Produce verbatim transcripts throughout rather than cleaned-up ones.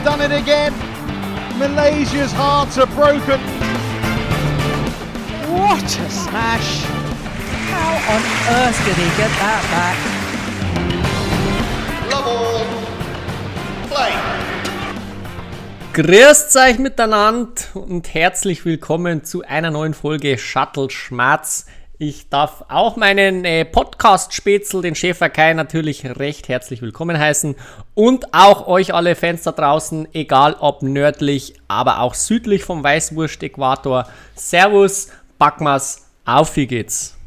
done it again. Malaysia's hearts are broken. What a smash! How on earth did he get that back? Love all. Play. Grüßt euch miteinander und herzlich willkommen zu einer neuen Folge Shuttle Schmerz. Ich darf auch meinen äh, Podcast-Spätzl, den Schäfer Kai, natürlich recht herzlich willkommen heißen. Und auch euch alle Fans da draußen, egal ob nördlich, aber auch südlich vom Weißwurst-Äquator. Servus, Backmas, auf wie geht's?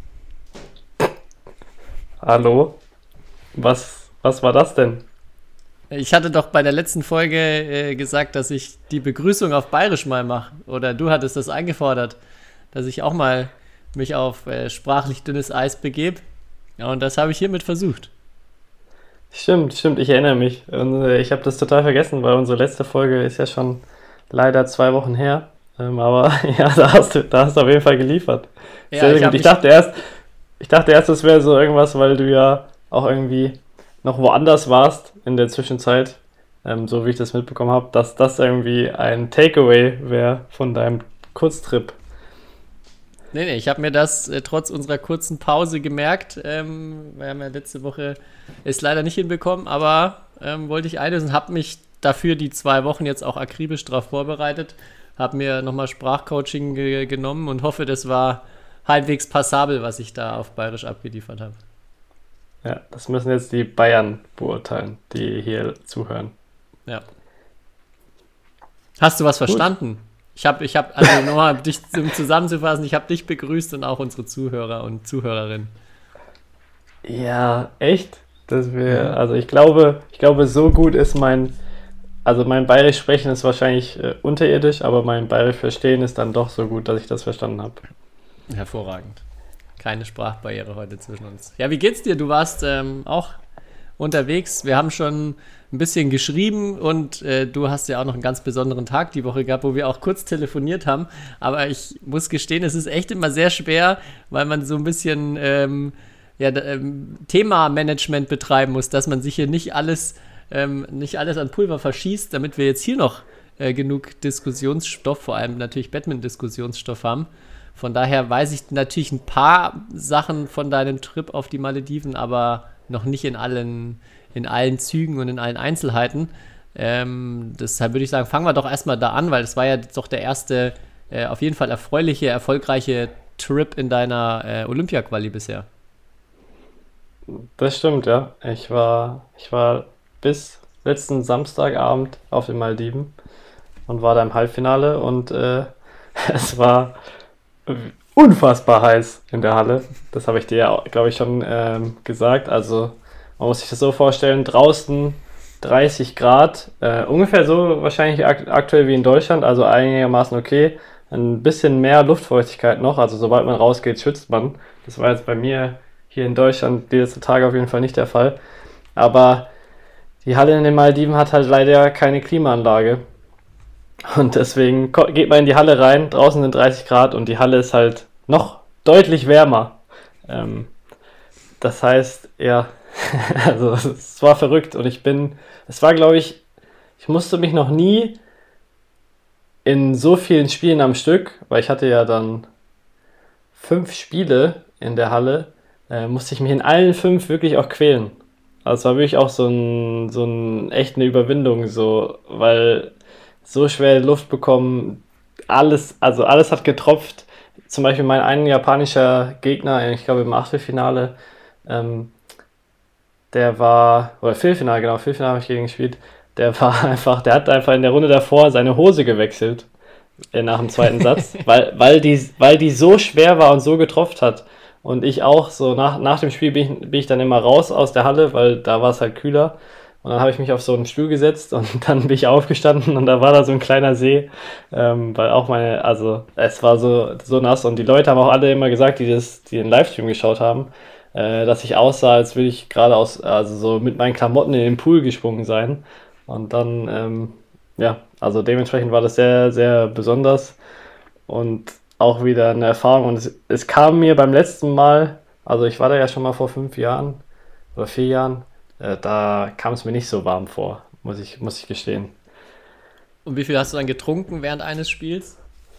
Hallo? Was, was war das denn? Ich hatte doch bei der letzten Folge äh, gesagt, dass ich die Begrüßung auf Bayerisch mal mache. Oder du hattest das eingefordert, dass ich auch mal mich auf äh, sprachlich dünnes Eis begebe. Ja, und das habe ich hiermit versucht. Stimmt, stimmt, ich erinnere mich. Und, äh, ich habe das total vergessen, weil unsere letzte Folge ist ja schon leider zwei Wochen her. Ähm, aber ja, da hast du, da hast du auf jeden Fall geliefert. Ja, Sehr ich, gut. Ich dachte erst, ich dachte erst, es wäre so irgendwas, weil du ja auch irgendwie noch woanders warst in der Zwischenzeit, ähm, so wie ich das mitbekommen habe, dass das irgendwie ein Takeaway wäre von deinem Kurztrip. Nee, nee, ich habe mir das äh, trotz unserer kurzen Pause gemerkt. Ähm, wir haben ja letzte Woche es leider nicht hinbekommen, aber ähm, wollte ich einlösen, habe mich dafür die zwei Wochen jetzt auch akribisch darauf vorbereitet, habe mir nochmal Sprachcoaching ge- genommen und hoffe, das war halbwegs passabel, was ich da auf Bayerisch abgeliefert habe. Ja, das müssen jetzt die Bayern beurteilen, die hier zuhören. Ja. Hast du was Gut. verstanden? Ich habe, ich habe, also nochmal dich um zusammenzufassen, ich habe dich begrüßt und auch unsere Zuhörer und Zuhörerinnen. Ja, echt? Das wäre, also ich glaube, ich glaube, so gut ist mein, also mein Bayerisch sprechen ist wahrscheinlich äh, unterirdisch, aber mein Bayerisch verstehen ist dann doch so gut, dass ich das verstanden habe. Hervorragend. Keine Sprachbarriere heute zwischen uns. Ja, wie geht's dir? Du warst ähm, auch unterwegs. Wir haben schon ein bisschen geschrieben und äh, du hast ja auch noch einen ganz besonderen Tag die Woche gehabt, wo wir auch kurz telefoniert haben. Aber ich muss gestehen, es ist echt immer sehr schwer, weil man so ein bisschen ähm, ja, ähm, Thema-Management betreiben muss, dass man sich hier nicht alles, ähm, nicht alles an Pulver verschießt, damit wir jetzt hier noch äh, genug Diskussionsstoff, vor allem natürlich Batman-Diskussionsstoff haben. Von daher weiß ich natürlich ein paar Sachen von deinem Trip auf die Malediven, aber noch nicht in allen, in allen Zügen und in allen Einzelheiten. Ähm, deshalb würde ich sagen, fangen wir doch erstmal da an, weil das war ja doch der erste, äh, auf jeden Fall erfreuliche, erfolgreiche Trip in deiner äh, Olympia-Quali bisher. Das stimmt, ja. Ich war, ich war bis letzten Samstagabend auf den Malediven und war da im Halbfinale und äh, es war unfassbar heiß in der Halle. Das habe ich dir ja, glaube ich, schon ähm, gesagt. Also man muss sich das so vorstellen, draußen dreißig Grad, äh, ungefähr so wahrscheinlich ak- aktuell wie in Deutschland, also einigermaßen okay. Ein bisschen mehr Luftfeuchtigkeit noch, also sobald man rausgeht, schwitzt man. Das war jetzt bei mir hier in Deutschland die letzten Tage auf jeden Fall nicht der Fall. Aber die Halle in den Malediven hat halt leider keine Klimaanlage. Und deswegen ko- geht man in die Halle rein, draußen sind dreißig Grad und die Halle ist halt noch deutlich wärmer. Ähm, das heißt, ja, also es war verrückt und ich bin, es war glaube ich, ich musste mich noch nie in so vielen Spielen am Stück, weil ich hatte ja dann fünf Spiele in der Halle, äh, musste ich mich in allen fünf wirklich auch quälen. Also es war wirklich auch so ein, so ein, echt eine Überwindung, so, weil so schwer Luft bekommen, alles, also alles hat getropft. Zum Beispiel mein ein japanischer Gegner, ich glaube im Achtelfinale, ähm, der war, oder Viertelfinale, genau, Viertelfinale habe ich gegen gespielt, der war einfach, der hat einfach in der Runde davor seine Hose gewechselt, äh, nach dem zweiten Satz, weil, weil, die, weil die so schwer war und so getropft hat. Und ich auch, so nach, nach dem Spiel bin ich, bin ich dann immer raus aus der Halle, weil da war es halt kühler. Und dann habe ich mich auf so einen Stuhl gesetzt und dann bin ich aufgestanden und da war da so ein kleiner See, ähm, weil auch meine, also es war so, so nass und die Leute haben auch alle immer gesagt, die das, die den Livestream geschaut haben, äh, dass ich aussah, als würde ich gerade aus, also so mit meinen Klamotten in den Pool gesprungen sein. Und dann, ähm, ja, also dementsprechend war das sehr, sehr besonders und auch wieder eine Erfahrung. Und es, es kam mir beim letzten Mal, also ich war da ja schon mal vor fünf Jahren oder vier Jahren, äh, da kam es mir nicht so warm vor, muss ich, muss ich gestehen. Und wie viel hast du dann getrunken während eines Spiels?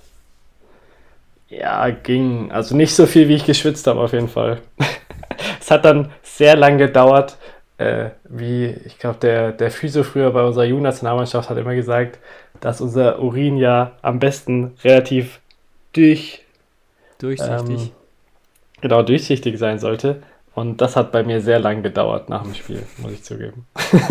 Ja, ging. Also nicht so viel, wie ich geschwitzt habe, auf jeden Fall. Es hat dann sehr lang gedauert, äh, wie, ich glaube, der, der Physio früher bei unserer Jugendnationalmannschaft hat immer gesagt, dass unser Urin ja am besten relativ durch, Durchsichtig. ähm, genau, durchsichtig sein sollte. Und das hat bei mir sehr lang gedauert nach dem Spiel, muss ich zugeben.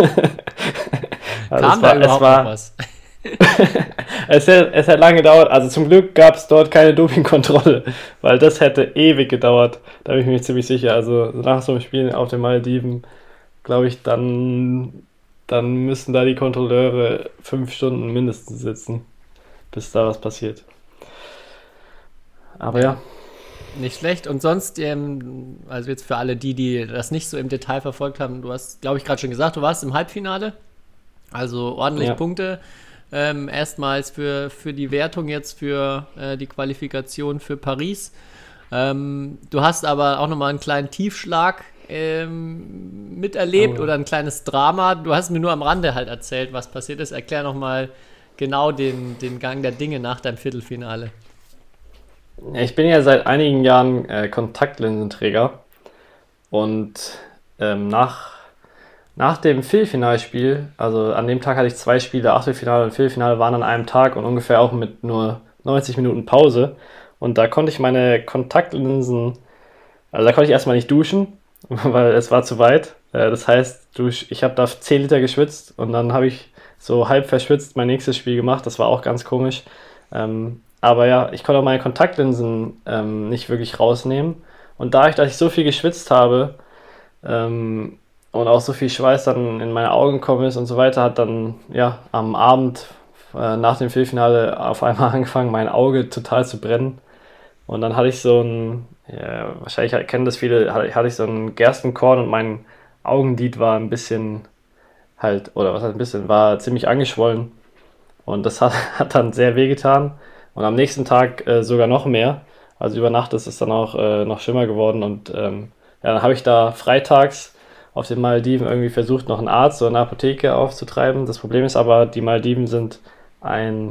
Also Kam es da war, überhaupt es war, noch was? es, hat, es hat lange gedauert. Also zum Glück gab es dort keine Dopingkontrolle, weil das hätte ewig gedauert. Da bin ich mir ziemlich sicher. Also nach so einem Spiel auf den Malediven, glaube ich, dann, dann müssen da die Kontrolleure fünf Stunden mindestens sitzen, bis da was passiert. Aber ja. Nicht schlecht. Und sonst, ähm, also jetzt für alle die, die das nicht so im Detail verfolgt haben, du hast, glaube ich, gerade schon gesagt, du warst im Halbfinale. Also ordentlich Ja. Punkte. Ähm, erstmals für, für die Wertung jetzt für äh, die Qualifikation für Paris. Ähm, du hast aber auch nochmal einen kleinen Tiefschlag ähm, miterlebt Oh. oder ein kleines Drama. Du hast mir nur am Rande halt erzählt, was passiert ist. Erklär nochmal genau den, den Gang der Dinge nach deinem Viertelfinale. Ja, ich bin ja seit einigen Jahren äh, Kontaktlinsenträger und ähm, nach, nach dem Viertelfinalspiel, also an dem Tag hatte ich zwei Spiele, Achtelfinale und Viertelfinale waren an einem Tag und ungefähr auch mit nur neunzig Minuten Pause und da konnte ich meine Kontaktlinsen, also da konnte ich erstmal nicht duschen, weil es war zu weit. Äh, das heißt, dusch, ich habe da zehn Liter geschwitzt und dann habe ich so halb verschwitzt mein nächstes Spiel gemacht, das war auch ganz komisch. Ähm, Aber ja, ich konnte auch meine Kontaktlinsen ähm, nicht wirklich rausnehmen. Und dadurch, dass ich so viel geschwitzt habe ähm, und auch so viel Schweiß dann in meine Augen gekommen ist und so weiter, hat dann ja am Abend äh, nach dem Viertelfinale auf einmal angefangen, mein Auge total zu brennen. Und dann hatte ich so ein, ja, wahrscheinlich kennen das viele, hatte, hatte ich so ein Gerstenkorn und mein Augenlid war ein bisschen halt, oder was heißt ein bisschen, war ziemlich angeschwollen. Und das hat, hat dann sehr wehgetan. Und am nächsten Tag äh, sogar noch mehr. Also über Nacht ist es dann auch äh, noch schlimmer geworden. Und ähm, ja, dann habe ich da freitags auf den Malediven irgendwie versucht, noch einen Arzt oder eine Apotheke aufzutreiben. Das Problem ist aber, die Malediven sind ein,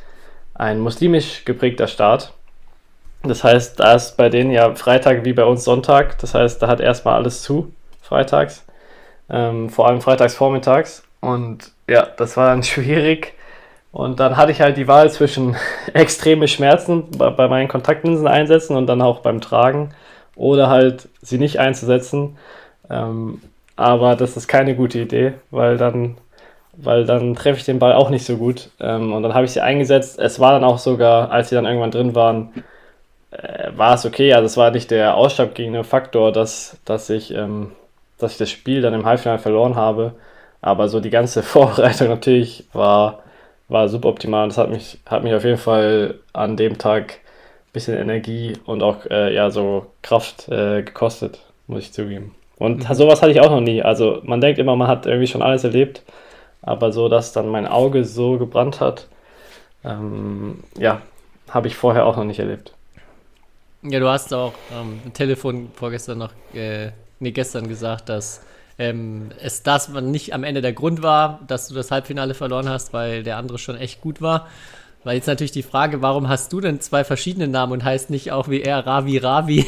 ein muslimisch geprägter Staat. Das heißt, da ist bei denen ja Freitag wie bei uns Sonntag. Das heißt, da hat erstmal alles zu, freitags. Ähm, vor allem freitags vormittags. Und ja, das war dann schwierig. Und dann hatte ich halt die Wahl zwischen extreme Schmerzen bei, bei meinen Kontaktlinsen einsetzen und dann auch beim Tragen oder halt sie nicht einzusetzen. Ähm, aber das ist keine gute Idee, weil dann, weil dann treffe ich den Ball auch nicht so gut. Ähm, und dann habe ich sie eingesetzt. Es war dann auch sogar, als sie dann irgendwann drin waren, äh, war es okay. Also es war nicht der ausschlaggebende Faktor, dass, dass, ich, ähm, dass ich das Spiel dann im Halbfinale verloren habe. Aber so die ganze Vorbereitung natürlich war... war suboptimal. Das hat mich, hat mich auf jeden Fall an dem Tag ein bisschen Energie und auch äh, ja, so Kraft äh, gekostet, muss ich zugeben. Und mhm. sowas hatte ich auch noch nie. Also man denkt immer, man hat irgendwie schon alles erlebt, aber so, dass dann mein Auge so gebrannt hat, ähm, ja, habe ich vorher auch noch nicht erlebt. Ja, du hast auch ähm, am Telefon vorgestern noch, äh, nee, gestern gesagt, dass Ähm, es das nicht am Ende der Grund war, dass du das Halbfinale verloren hast, weil der andere schon echt gut war. Weil jetzt natürlich die Frage, warum hast du denn zwei verschiedene Namen und heißt nicht auch wie er Ravi Ravi?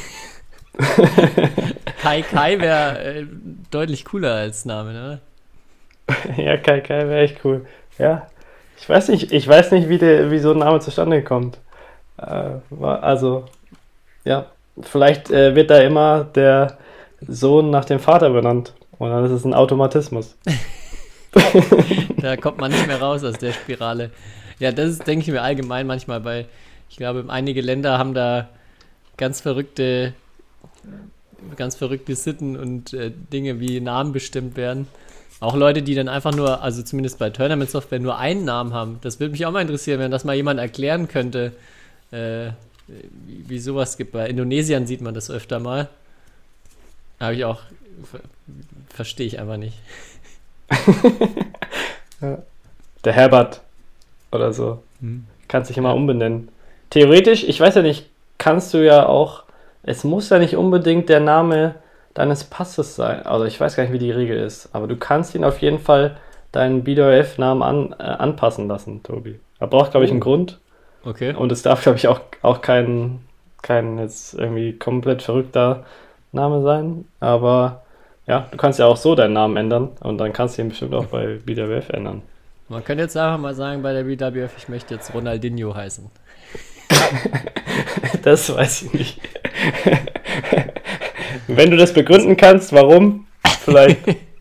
Kai Kai wäre äh, deutlich cooler als Name, ne? Ja, Kai Kai wäre echt cool. Ja, ich weiß nicht, ich weiß nicht, wie, der, wie so ein Name zustande kommt. Äh, also, ja, vielleicht äh, wird da immer der Sohn nach dem Vater benannt. Und dann ist es ein Automatismus. Da kommt man nicht mehr raus aus der Spirale. Ja, das ist, denke ich mir allgemein manchmal, weil ich glaube, einige Länder haben da ganz verrückte, ganz verrückte Sitten und äh, Dinge, wie Namen bestimmt werden. Auch Leute, die dann einfach nur, also zumindest bei Tournament Software, nur einen Namen haben. Das würde mich auch mal interessieren, wenn das mal jemand erklären könnte, äh, wie, wie sowas gibt. Bei Indonesiern sieht man das öfter mal. Habe ich auch... Verstehe ich einfach nicht. Ja. Der Herbert oder so. Hm. Kannst dich immer umbenennen. Theoretisch, ich weiß ja nicht, kannst du ja auch, es muss ja nicht unbedingt der Name deines Passes sein. Also ich weiß gar nicht, wie die Regel ist, aber du kannst ihn auf jeden Fall deinen B W F-Namen an, äh, anpassen lassen, Tobi. Er braucht, glaube ich, einen Oh. Grund. Okay. Und es darf, glaube ich, auch, auch kein, kein jetzt irgendwie komplett verrückter Name sein. Aber ja, du kannst ja auch so deinen Namen ändern und dann kannst du ihn bestimmt auch bei B W F ändern. Man könnte jetzt einfach mal sagen, bei der B W F, ich möchte jetzt Ronaldinho heißen. Das weiß ich nicht. Wenn du das begründen kannst, warum, vielleicht.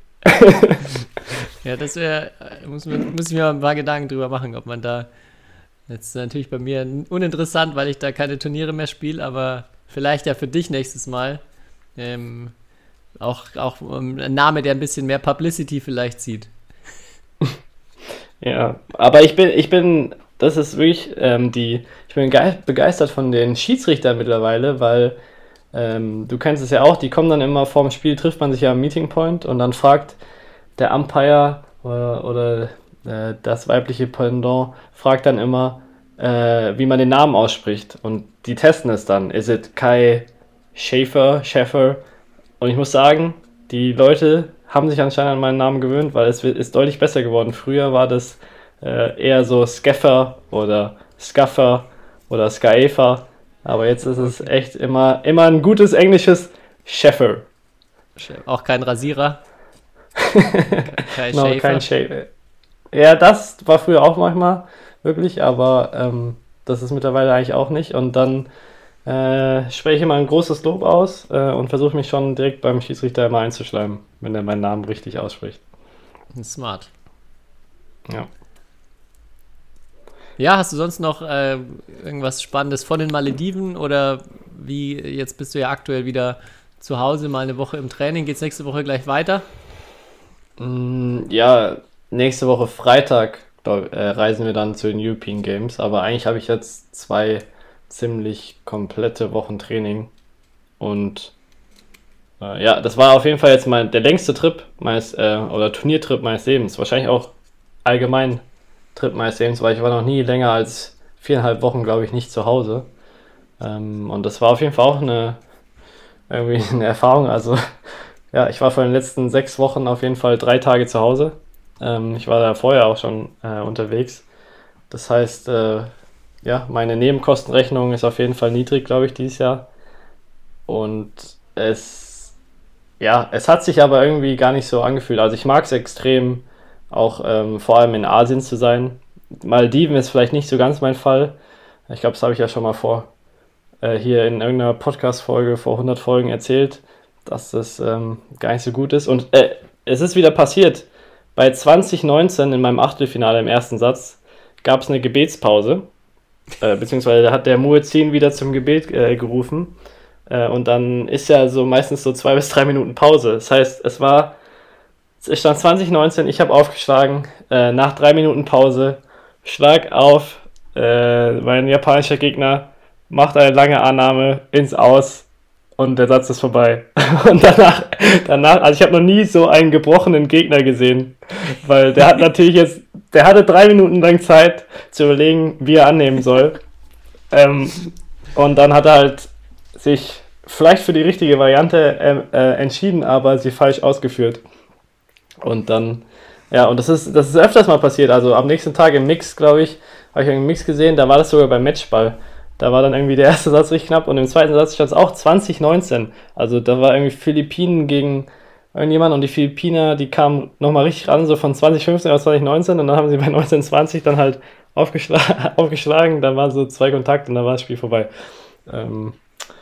Ja, das wäre, muss, man- muss ich mir mal ein paar Gedanken drüber machen, ob man da, jetzt natürlich bei mir uninteressant, weil ich da keine Turniere mehr spiele, aber vielleicht ja für dich nächstes Mal ähm, auch, auch ähm, ein Name, der ein bisschen mehr Publicity vielleicht zieht. Ja, aber ich bin, ich bin, das ist wirklich ähm, die, ich bin gei- begeistert von den Schiedsrichtern mittlerweile, weil ähm, du kennst es ja auch, die kommen dann immer vorm Spiel, trifft man sich ja am Meeting Point und dann fragt der Umpire oder, oder äh, das weibliche Pendant fragt dann immer, äh, wie man den Namen ausspricht und die testen es dann. Is it Kai Schäfer, Schäfer? Und ich muss sagen, die Leute haben sich anscheinend an meinen Namen gewöhnt, weil es wird- ist deutlich besser geworden. Früher war das äh, eher so Skeffer oder Skaffer oder Skaefer, aber jetzt ist es echt immer, immer ein gutes englisches Schäfer. Auch kein Rasierer. Kein No, Schäfer. kein Schäfer. Ja, das war früher auch manchmal wirklich, aber ähm, das ist mittlerweile eigentlich auch nicht. Und dann äh, spreche ich immer ein großes Lob aus äh, und versuche mich schon direkt beim Schiedsrichter immer einzuschleimen, wenn er meinen Namen richtig ausspricht. Smart. Ja. Ja, hast du sonst noch äh, irgendwas Spannendes von den Malediven oder wie, jetzt bist du ja aktuell wieder zu Hause, mal eine Woche im Training, geht's nächste Woche gleich weiter? Mm, Ja, nächste Woche Freitag glaub, äh, reisen wir dann zu den European Games, aber eigentlich habe ich jetzt zwei ziemlich komplette Wochen Training und äh, ja, das war auf jeden Fall jetzt mein, der längste Trip meines, äh, oder Turniertrip meines Lebens, wahrscheinlich auch allgemein Trip meines Lebens, weil ich war noch nie länger als viereinhalb Wochen, glaube ich, nicht zu Hause ähm, und das war auf jeden Fall auch eine, irgendwie eine Erfahrung, also ja, ich war vor den letzten sechs Wochen auf jeden Fall drei Tage zu Hause. Ähm, ich war da vorher auch schon äh, unterwegs. Das heißt, äh, ja, meine Nebenkostenrechnung ist auf jeden Fall niedrig, glaube ich, dieses Jahr. Und es, ja, es hat sich aber irgendwie gar nicht so angefühlt. Also ich mag es extrem, auch ähm, vor allem in Asien zu sein. Malediven ist vielleicht nicht so ganz mein Fall. Ich glaube, das habe ich ja schon mal vor äh, hier in irgendeiner Podcast-Folge vor hundert Folgen erzählt, dass das ähm, gar nicht so gut ist. Und äh, es ist wieder passiert. Bei zwanzig neunzehn in meinem Achtelfinale im ersten Satz gab es eine Gebetspause. Äh, beziehungsweise da hat der Muezzin wieder zum Gebet äh, gerufen. Äh, und dann ist ja so meistens so zwei bis drei Minuten Pause. Das heißt, es war, es stand zwanzig neunzehn, ich habe aufgeschlagen, äh, nach drei Minuten Pause, schlag auf, äh, mein japanischer Gegner macht eine lange Annahme ins Aus. Und der Satz ist vorbei. Und danach, danach also ich habe noch nie so einen gebrochenen Gegner gesehen. Weil der hat natürlich jetzt, der hatte drei Minuten lang Zeit zu überlegen, wie er annehmen soll. Ähm, und dann hat er halt sich vielleicht für die richtige Variante äh, äh, entschieden, aber sie falsch ausgeführt. Und dann, ja, und das ist, das ist öfters mal passiert. Also am nächsten Tag im Mix, glaube ich, habe ich einen Mix gesehen, da war das sogar beim Matchball. Da war dann irgendwie der erste Satz richtig knapp und im zweiten Satz stand es auch zwanzig neunzehn. Also da war irgendwie Philippinen gegen irgendjemand und die Philippiner, die kamen nochmal richtig ran, so von zwanzig fünfzehn auf zwanzig neunzehn und dann haben sie bei neunzehn zwanzig dann halt aufgeschlagen, aufgeschlagen, dann waren so zwei Kontakte und dann war das Spiel vorbei. Ähm,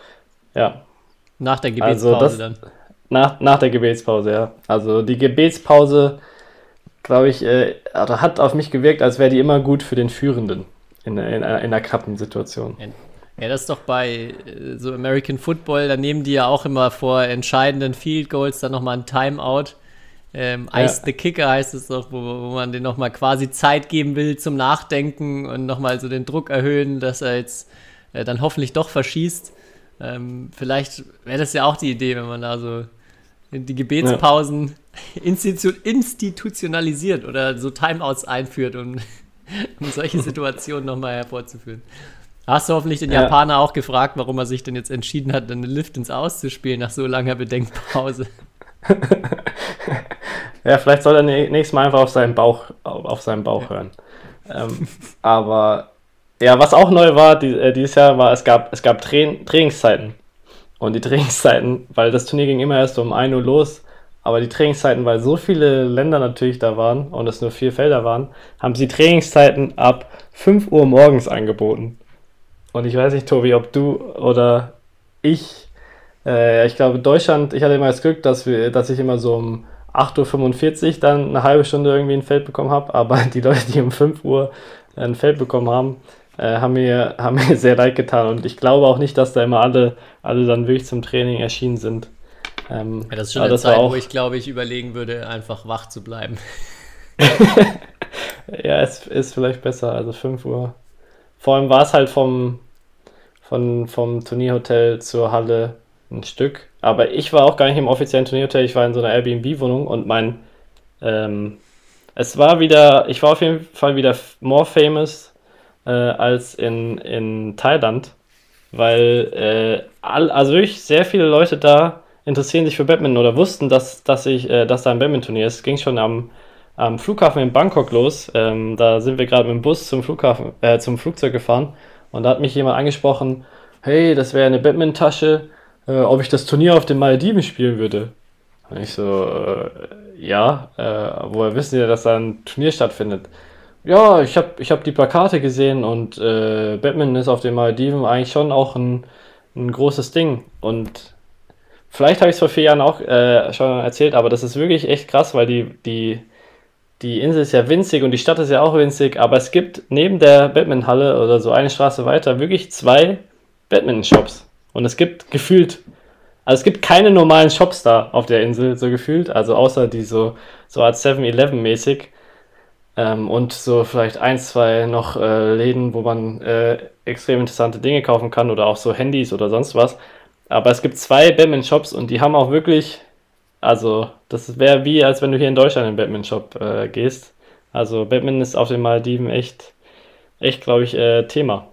ja. Nach der Gebetspause Also das- dann. Nach, nach der Gebetspause, ja. Also die Gebetspause, glaube ich, äh, oder hat auf mich gewirkt, als wäre die immer gut für den Führenden in, in, in einer knappen Situation. Ja, das ist doch bei äh, so American Football, da nehmen die ja auch immer vor entscheidenden Field Goals dann nochmal ein Timeout. Ähm, Ja. Ice the Kicker heißt es doch, wo, wo man den nochmal quasi Zeit geben will zum Nachdenken und nochmal so den Druck erhöhen, dass er jetzt äh, dann hoffentlich doch verschießt. Ähm, vielleicht wäre das ja auch die Idee, wenn man da so die Gebetspausen institu institutionalisiert oder so Timeouts einführt, um, um solche Situationen nochmal hervorzuführen. Hast du hoffentlich den Ja. Japaner auch gefragt, warum er sich denn jetzt entschieden hat, eine Lift ins Aus zu spielen nach so langer Bedenkpause? Ja, vielleicht soll er nä- nächstes Mal einfach auf seinen Bauch, auf, auf seinen Bauch ja. hören. Ähm, aber ja, was auch neu war die, äh, dieses Jahr, war, es gab, es gab Tra- Trainingszeiten. Und die Trainingszeiten, weil das Turnier ging immer erst um ein Uhr los, aber die Trainingszeiten, weil so viele Länder natürlich da waren und es nur vier Felder waren, haben sie Trainingszeiten ab fünf Uhr morgens angeboten. Und ich weiß nicht, Tobi, ob du oder ich, äh, ich glaube Deutschland, ich hatte immer das Glück, dass, wir, dass ich immer so um acht Uhr fünfundvierzig dann eine halbe Stunde irgendwie ein Feld bekommen habe, aber die Leute, die um fünf Uhr ein Feld bekommen haben, äh, haben, mir, haben mir sehr leid getan. Und ich glaube auch nicht, dass da immer alle, alle dann wirklich zum Training erschienen sind. Ähm, ja, das ist schon eine Zeit, auch, wo ich glaube, ich überlegen würde, einfach wach zu bleiben. Ja, es ist vielleicht besser, also fünf Uhr. Vor allem war es halt vom, von, vom Turnierhotel zur Halle ein Stück. Aber ich war auch gar nicht im offiziellen Turnierhotel, ich war in so einer Airbnb-Wohnung und mein, ähm, es war wieder, ich war auf jeden Fall wieder more famous äh, als in, in Thailand, weil äh, all, also wirklich sehr viele Leute da interessieren sich für Badminton oder wussten, dass, dass, ich, äh, dass da ein Badminton-Turnier ist. Es ging schon am, am Flughafen in Bangkok los. Ähm, da sind wir gerade mit dem Bus zum Flughafen, äh, zum Flugzeug gefahren und da hat mich jemand angesprochen, hey, das wäre eine Badminton-Tasche, äh, ob ich das Turnier auf den Malediven spielen würde. Und ich so, äh, ja, äh, woher wissen Sie, dass da ein Turnier stattfindet? Ja, ich habe ich hab die Plakate gesehen und äh, Badminton ist auf den Malediven eigentlich schon auch ein, ein großes Ding und vielleicht habe ich es vor vier Jahren auch äh, schon erzählt, aber das ist wirklich echt krass, weil die, die, die Insel ist ja winzig und die Stadt ist ja auch winzig, aber es gibt neben der Badmintonhalle oder so eine Straße weiter wirklich zwei Badminton-Shops. Und es gibt gefühlt, also es gibt keine normalen Shops da auf der Insel, so gefühlt, also außer die so, so Art seven eleven mäßig ähm, und so vielleicht ein, zwei noch äh, Läden, wo man äh, extrem interessante Dinge kaufen kann oder auch so Handys oder sonst was. Aber es gibt zwei Badminton-Shops und die haben auch wirklich, also das wäre wie, als wenn du hier in Deutschland in den Badminton-Shop äh, gehst. Also Badminton ist auf den Malediven echt, echt, glaube ich, äh, Thema.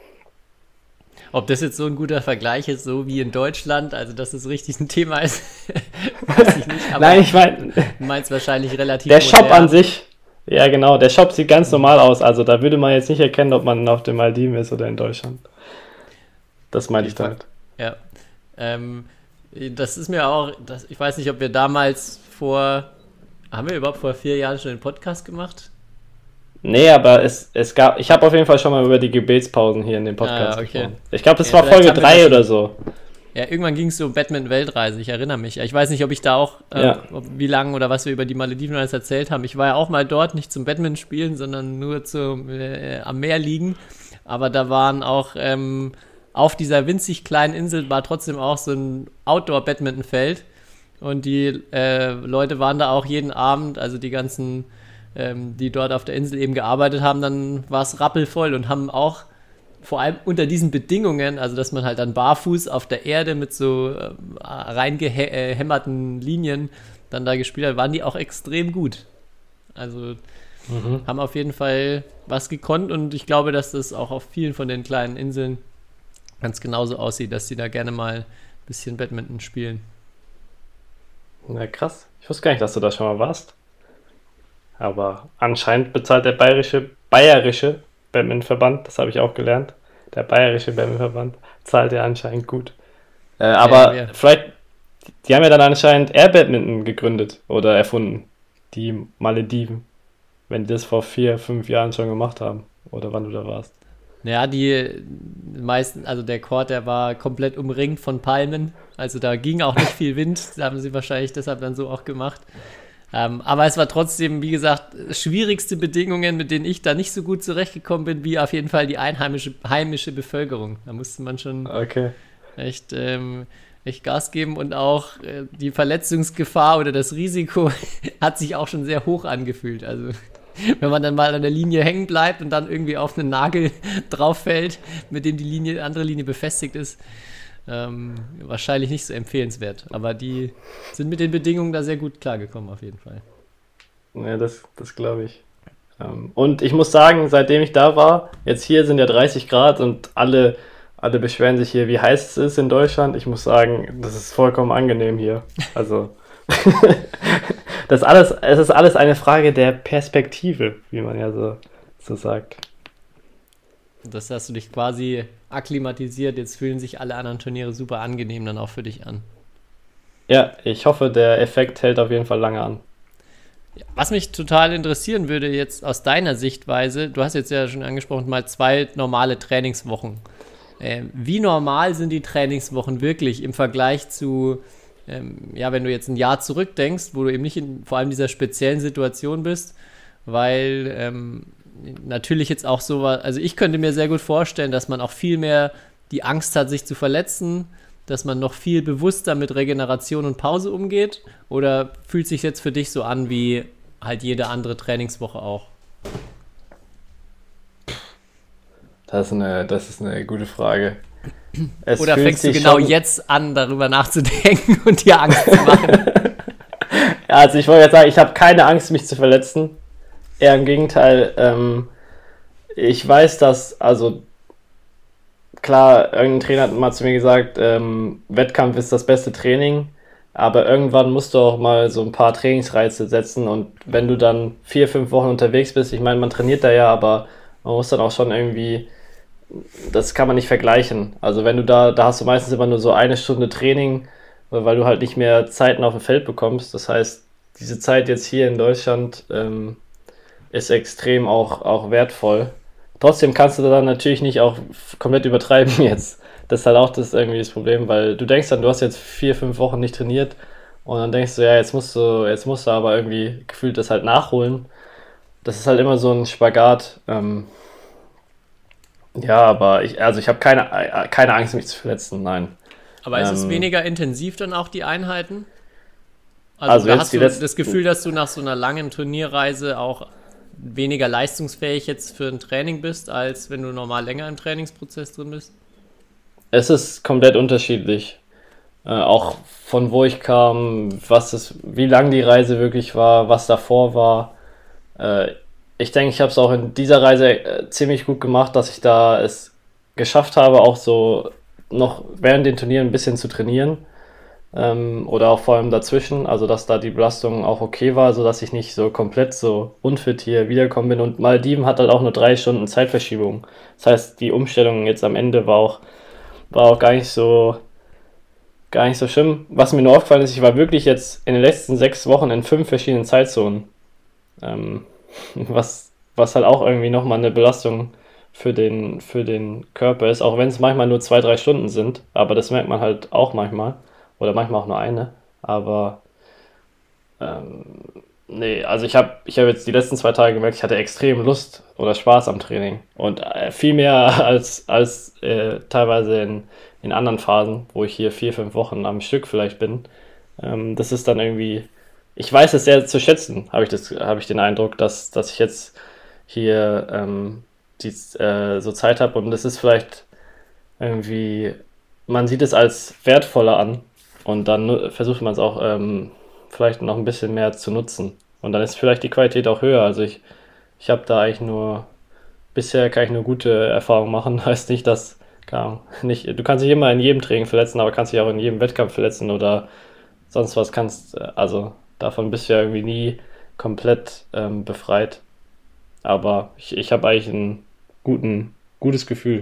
Ob das jetzt so ein guter Vergleich ist, so wie in Deutschland, also dass es richtig ein Thema ist, weiß ich nicht. Aber nein, ich meine, du meinst wahrscheinlich relativ der modern. Shop an sich, ja genau, der Shop sieht ganz normal aus. Also da würde man jetzt nicht erkennen, ob man auf den Malediven ist oder in Deutschland. Das meine ich damit. Ja, ähm, das ist mir auch, das, ich weiß nicht, ob wir damals vor, haben wir überhaupt vor vier Jahren schon den Podcast gemacht? Nee, aber es, es gab, ich habe auf jeden Fall schon mal über die Gebetspausen hier in dem Podcast ah, okay. gesprochen. Ich glaube, das ja, war Folge drei oder so. Ja, irgendwann ging es so um Badminton-Weltreise, ich erinnere mich. Ich weiß nicht, ob ich da auch, äh, ja. ob, wie lange oder was wir über die Malediven alles erzählt haben. Ich war ja auch mal dort, nicht zum Badminton spielen, sondern nur zum, äh, am Meer liegen. Aber da waren auch, ähm, auf dieser winzig kleinen Insel war trotzdem auch so ein Outdoor-Badminton-Feld. Und die äh, Leute waren da auch jeden Abend, also die ganzen, ähm, die dort auf der Insel eben gearbeitet haben, dann war es rappelvoll und haben auch vor allem unter diesen Bedingungen, also dass man halt dann barfuß auf der Erde mit so äh, reingehämmerten Linien dann da gespielt hat, waren die auch extrem gut. Also mhm. haben auf jeden Fall was gekonnt und ich glaube, dass das auch auf vielen von den kleinen Inseln ganz genauso aussieht, dass die da gerne mal ein bisschen Badminton spielen. Na krass, ich wusste gar nicht, dass du da schon mal warst. Aber anscheinend bezahlt der bayerische, bayerische Badmintonverband, das habe ich auch gelernt, der bayerische Badmintonverband zahlt ja anscheinend gut. Äh, aber ja, ja. vielleicht, die haben ja dann anscheinend Air Badminton gegründet oder erfunden, die Malediven, wenn die das vor vier, fünf Jahren schon gemacht haben oder wann du da warst. Ja, die meisten, also der Court, der war komplett umringt von Palmen, also da ging auch nicht viel Wind, das haben sie wahrscheinlich deshalb dann so auch gemacht. Ähm, aber es war trotzdem, wie gesagt, schwierigste Bedingungen, mit denen ich da nicht so gut zurechtgekommen bin, wie auf jeden Fall die einheimische heimische Bevölkerung. Da musste man schon okay. echt, ähm, echt Gas geben und auch äh, die Verletzungsgefahr oder das Risiko hat sich auch schon sehr hoch angefühlt. Also wenn man dann mal an der Linie hängen bleibt und dann irgendwie auf einen Nagel drauf fällt, mit dem die Linie, andere Linie befestigt ist, ähm, wahrscheinlich nicht so empfehlenswert. Aber die sind mit den Bedingungen da sehr gut klargekommen, auf jeden Fall. Ja, das, das glaube ich. Ähm, und ich muss sagen, seitdem ich da war, jetzt hier sind ja dreißig Grad und alle, alle beschweren sich hier, wie heiß es ist in Deutschland. Ich muss sagen, das ist vollkommen angenehm hier. Also das alles, es ist alles eine Frage der Perspektive, wie man ja so, so sagt. Das hast du dich quasi akklimatisiert. Jetzt fühlen sich alle anderen Turniere super angenehm dann auch für dich an. Ja, ich hoffe, der Effekt hält auf jeden Fall lange an. Was mich total interessieren würde jetzt aus deiner Sichtweise, du hast jetzt ja schon angesprochen, mal zwei normale Trainingswochen. Ähm, wie normal sind die Trainingswochen wirklich im Vergleich zu, ähm, ja, wenn du jetzt ein Jahr zurückdenkst, wo du eben nicht in vor allem dieser speziellen Situation bist, weil ähm, natürlich jetzt auch so war, also ich könnte mir sehr gut vorstellen, dass man auch viel mehr die Angst hat, sich zu verletzen, dass man noch viel bewusster mit Regeneration und Pause umgeht, oder fühlt sich jetzt für dich so an wie halt jede andere Trainingswoche auch? Das ist eine, das ist eine gute Frage. Es Oder fühlt fängst du sich genau schon- jetzt an, darüber nachzudenken und dir Angst zu machen? Ja, also ich wollte jetzt sagen, ich habe keine Angst, mich zu verletzen. Eher im Gegenteil. Ähm, ich weiß, dass, also klar, irgendein Trainer hat mal zu mir gesagt, ähm, Wettkampf ist das beste Training, aber irgendwann musst du auch mal so ein paar Trainingsreize setzen, und wenn du dann vier, fünf Wochen unterwegs bist, ich meine, man trainiert da ja, aber man muss dann auch schon irgendwie, das kann man nicht vergleichen. Also wenn du da, da hast du meistens immer nur so eine Stunde Training, weil du halt nicht mehr Zeiten auf dem Feld bekommst. Das heißt, diese Zeit jetzt hier in Deutschland ähm, ist extrem auch, auch wertvoll. Trotzdem kannst du dann natürlich nicht auch f- komplett übertreiben jetzt. Das ist halt auch das irgendwie das Problem, weil du denkst dann, du hast jetzt vier, fünf Wochen nicht trainiert, und dann denkst du, ja, jetzt musst du, jetzt musst du aber irgendwie gefühlt das halt nachholen. Das ist halt immer so ein Spagat. Ähm, ja, aber ich, also ich habe keine, äh, keine Angst, mich zu verletzen, nein. Aber ist es Ähm, weniger intensiv dann auch, die Einheiten? Also, Also da jetzt hast die du letzten- das Gefühl, dass du nach so einer langen Turnierreise auch weniger leistungsfähig jetzt für ein Training bist, als wenn du normal länger im Trainingsprozess drin bist? Es ist komplett unterschiedlich. Äh, auch von wo ich kam, was es, wie lang die Reise wirklich war, was davor war. Äh, ich denke, ich habe es auch in dieser Reise äh, ziemlich gut gemacht, dass ich da es geschafft habe, auch so noch während den Turnieren ein bisschen zu trainieren. Ähm, oder auch vor allem dazwischen, also dass da die Belastung auch okay war, sodass ich nicht so komplett so unfit hier wiedergekommen bin. Und Malediven hat halt auch nur drei Stunden Zeitverschiebung. Das heißt, die Umstellung jetzt am Ende war auch, war auch gar nicht so, gar nicht so schlimm. Was mir nur aufgefallen ist, ich war wirklich jetzt in den letzten sechs Wochen in fünf verschiedenen Zeitzonen. Ähm, was, was halt auch irgendwie nochmal eine Belastung für den, für den Körper ist, auch wenn es manchmal nur zwei, drei Stunden sind, aber das merkt man halt auch manchmal. Oder manchmal auch nur eine. Aber ähm, nee, also ich habe ich hab jetzt die letzten zwei Tage gemerkt, ich hatte extrem Lust oder Spaß am Training. Und äh, viel mehr als, als äh, teilweise in, in anderen Phasen, wo ich hier vier, fünf Wochen am Stück vielleicht bin. Ähm, das ist dann irgendwie, ich weiß es sehr zu schätzen, habe ich, das, hab ich den Eindruck, dass, dass ich jetzt hier ähm, die, äh, so Zeit habe. Und das ist vielleicht irgendwie, man sieht es als wertvoller an. Und dann nu- versucht man es auch ähm, vielleicht noch ein bisschen mehr zu nutzen. Und dann ist vielleicht die Qualität auch höher. Also ich, ich habe da eigentlich nur, bisher kann ich nur gute Erfahrungen machen. Heißt nicht, dass, keine Ahnung, nicht, du kannst dich immer in jedem Training verletzen, aber kannst dich auch in jedem Wettkampf verletzen oder sonst was kannst. äh, Also davon bist du ja irgendwie nie komplett ähm, befreit. Aber ich, ich habe eigentlich ein guten, gutes Gefühl.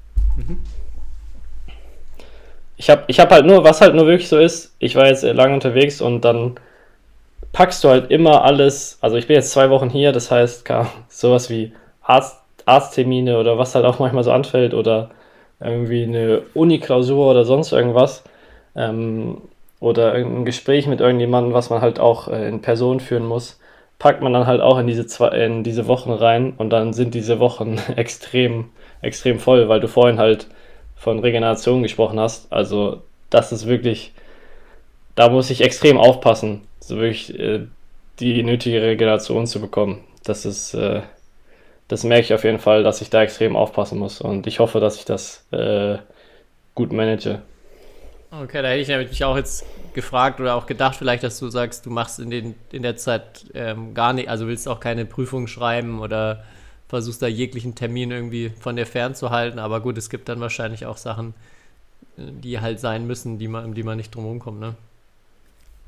Ich habe ich hab halt nur, was halt nur wirklich so ist, ich war jetzt äh, lange unterwegs, und dann packst du halt immer alles, also ich bin jetzt zwei Wochen hier, das heißt, keine Ahnung, sowas wie Arzt, Arzttermine oder was halt auch manchmal so anfällt, oder irgendwie eine Uni-Klausur oder sonst irgendwas, ähm, oder irgendein Gespräch mit irgendjemandem, was man halt auch äh, in Person führen muss, packt man dann halt auch in diese zwei, in diese Wochen rein, und dann sind diese Wochen extrem, extrem voll, weil du vorhin halt von Regeneration gesprochen hast. Also das ist wirklich, da muss ich extrem aufpassen, so wirklich äh, die nötige Regeneration zu bekommen. Das ist, äh, das merke ich auf jeden Fall, dass ich da extrem aufpassen muss, und ich hoffe, dass ich das äh, gut manage. Okay, da hätte ich nämlich mich auch jetzt gefragt oder auch gedacht vielleicht, dass du sagst, du machst in, den, in der Zeit ähm, gar nicht, also willst auch keine Prüfung schreiben oder versuchst da jeglichen Termin irgendwie von dir fernzuhalten. Aber gut, es gibt dann wahrscheinlich auch Sachen, äh, die halt sein müssen, die man, um die man nicht drum herum kommt, ne?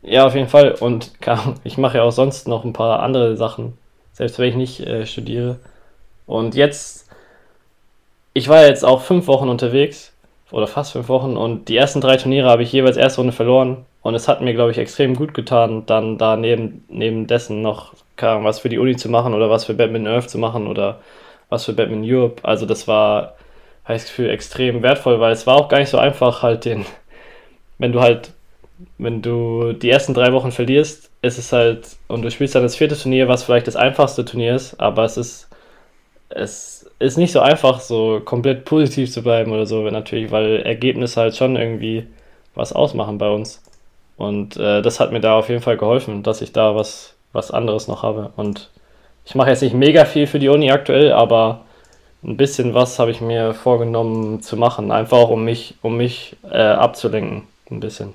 Ja, auf jeden Fall. Und ich mache ja auch sonst noch ein paar andere Sachen, selbst wenn ich nicht äh, studiere. Und jetzt, ich war jetzt auch fünf Wochen unterwegs, oder fast fünf Wochen, und die ersten drei Turniere habe ich jeweils erste Runde verloren. Und es hat mir, glaube ich, extrem gut getan, dann da neben, neben dessen noch keine Ahnung, was für die Uni zu machen oder was für Badminton Earth zu machen oder was für Badminton Europe. Also das war, habe ich das Gefühl, extrem wertvoll, weil es war auch gar nicht so einfach, halt den, wenn du halt, wenn du die ersten drei Wochen verlierst, ist es halt, und du spielst dann das vierte Turnier, was vielleicht das einfachste Turnier ist, aber es ist, es ist nicht so einfach, so komplett positiv zu bleiben oder so, natürlich, weil Ergebnisse halt schon irgendwie was ausmachen bei uns. Und äh, das hat mir da auf jeden Fall geholfen, dass ich da was, was anderes noch habe. Und ich mache jetzt nicht mega viel für die Uni aktuell, aber ein bisschen was habe ich mir vorgenommen zu machen, einfach auch um mich, um mich äh, abzulenken, ein bisschen.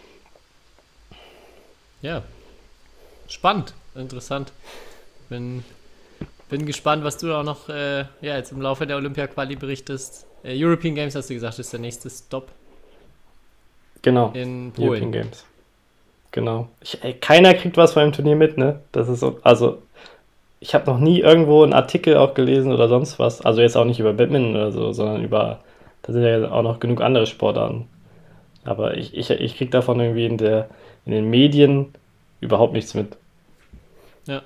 Ja, spannend, interessant. Bin, bin gespannt, was du auch noch äh, ja, jetzt im Laufe der Olympia-Quali berichtest. Äh, European Games, hast du gesagt, ist der nächste Stop. Genau, in Polen. European Games. Genau. Ich, ey, keiner kriegt was von dem Turnier mit, ne? Das ist so, also ich habe noch nie irgendwo einen Artikel auch gelesen oder sonst was. Also jetzt auch nicht über Badminton oder so, sondern über, da sind ja auch noch genug andere Sportarten. Aber ich, ich, ich krieg davon irgendwie in der, in den Medien überhaupt nichts mit. Ja.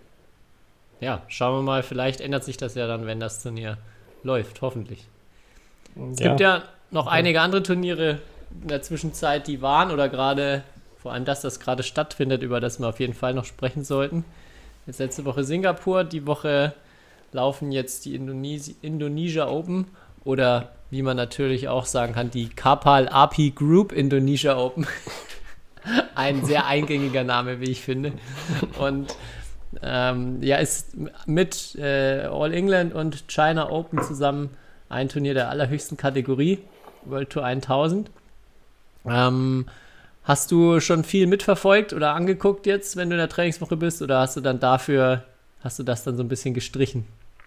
Ja, schauen wir mal, vielleicht ändert sich das ja dann, wenn das Turnier läuft, hoffentlich. Es Ja. gibt ja noch einige andere Turniere in der Zwischenzeit, die waren oder gerade, vor allem das, das gerade stattfindet, über das wir auf jeden Fall noch sprechen sollten. Jetzt letzte Woche Singapur, die Woche laufen jetzt die Indonesi- Indonesia Open oder wie man natürlich auch sagen kann, die Kapal Api Group Indonesia Open. Ein sehr eingängiger Name, wie ich finde. Und ähm, ja, ist mit äh, All England und China Open zusammen ein Turnier der allerhöchsten Kategorie, World Tour tausend. Ähm, hast du schon viel mitverfolgt oder angeguckt jetzt, wenn du in der Trainingswoche bist, oder hast du dann dafür, hast du das dann so ein bisschen gestrichen?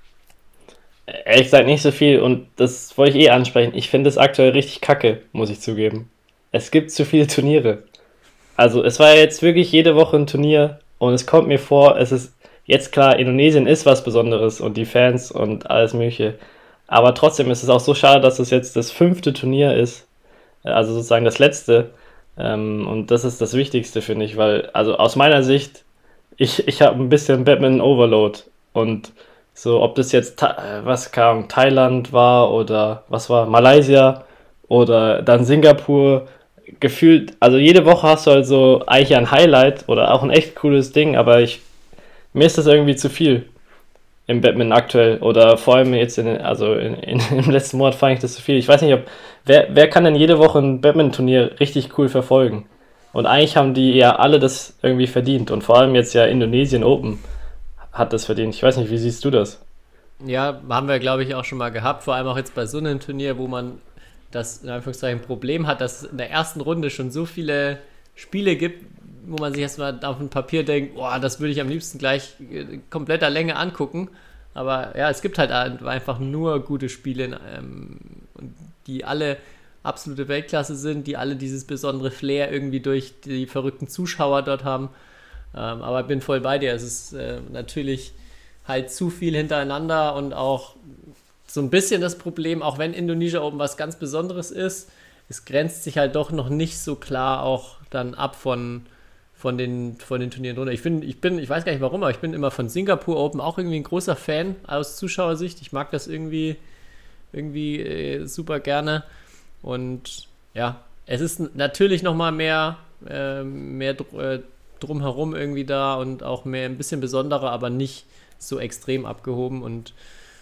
Ehrlich gesagt nicht so viel und das wollte ich eh ansprechen. Ich finde es aktuell richtig kacke, muss ich zugeben. Es gibt zu viele Turniere. Also es war jetzt wirklich jede Woche ein Turnier und es kommt mir vor, es ist jetzt klar, Indonesien ist was Besonderes und die Fans und alles Mögliche. Aber trotzdem ist es auch so schade, dass es jetzt das fünfte Turnier ist, also sozusagen das letzte. Ähm, und das ist das Wichtigste, finde ich, weil, also aus meiner Sicht, ich, ich habe ein bisschen Badminton-Overload. Und so, ob das jetzt, Tha- was kam, Thailand war oder was war, Malaysia oder dann Singapur, gefühlt, also jede Woche hast du halt so eigentlich ein Highlight oder auch ein echt cooles Ding, aber ich, mir ist das irgendwie zu viel im Badminton aktuell oder vor allem jetzt in, den- also in, in, im letzten Monat fand ich das zu viel. Ich weiß nicht, ob wer, wer kann denn jede Woche ein Badminton-Turnier richtig cool verfolgen? Und eigentlich haben die ja alle das irgendwie verdient und vor allem jetzt ja Indonesien Open hat das verdient. Ich weiß nicht, wie siehst du das? Ja, haben wir, glaube ich, auch schon mal gehabt, vor allem auch jetzt bei so einem Turnier, wo man das in Anführungszeichen Problem hat, dass es in der ersten Runde schon so viele Spiele gibt, wo man sich erstmal auf dem Papier denkt, boah, das würde ich am liebsten gleich in kompletter Länge angucken. Aber ja, es gibt halt einfach nur gute Spiele, ähm, die alle absolute Weltklasse sind, die alle dieses besondere Flair irgendwie durch die verrückten Zuschauer dort haben. Ähm, aber ich bin voll bei dir. Es ist äh, natürlich halt zu viel hintereinander und auch so ein bisschen das Problem, auch wenn Indonesia Open was ganz Besonderes ist, es grenzt sich halt doch noch nicht so klar auch dann ab von, von, den, von den Turnieren runter. Ich, find, ich bin, ich weiß gar nicht warum, aber ich bin immer von Singapur Open auch irgendwie ein großer Fan aus Zuschauersicht. Ich mag das irgendwie, irgendwie äh, super gerne. Und ja, es ist natürlich nochmal mehr, äh, mehr dr- äh, drumherum irgendwie da und auch mehr ein bisschen besonderer, aber nicht so extrem abgehoben und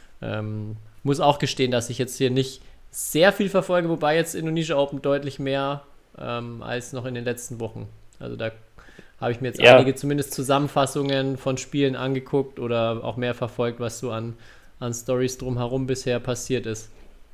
ähm, muss auch gestehen, dass ich jetzt hier nicht sehr viel verfolge, wobei jetzt Indonesia Open deutlich mehr ähm, als noch in den letzten Wochen. Also da habe ich mir jetzt Ja. einige zumindest Zusammenfassungen von Spielen angeguckt oder auch mehr verfolgt, was so an, an Storys drumherum bisher passiert ist.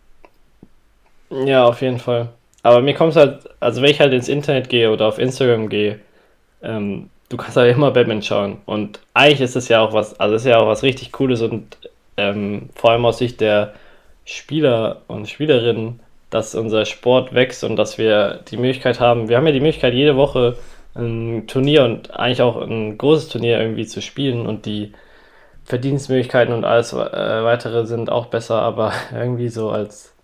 Ja, auf jeden Fall. Aber mir kommt es halt, also wenn ich halt ins Internet gehe oder auf Instagram gehe, ähm, du kannst halt immer Badminton schauen. Und eigentlich ist es ja auch was, also es ist ja auch was richtig Cooles und ähm, vor allem aus Sicht der Spieler und Spielerinnen, dass unser Sport wächst und dass wir die Möglichkeit haben, wir haben ja die Möglichkeit, jede Woche ein Turnier und eigentlich auch ein großes Turnier irgendwie zu spielen und die Verdienstmöglichkeiten und alles äh, weitere sind auch besser, aber irgendwie so als,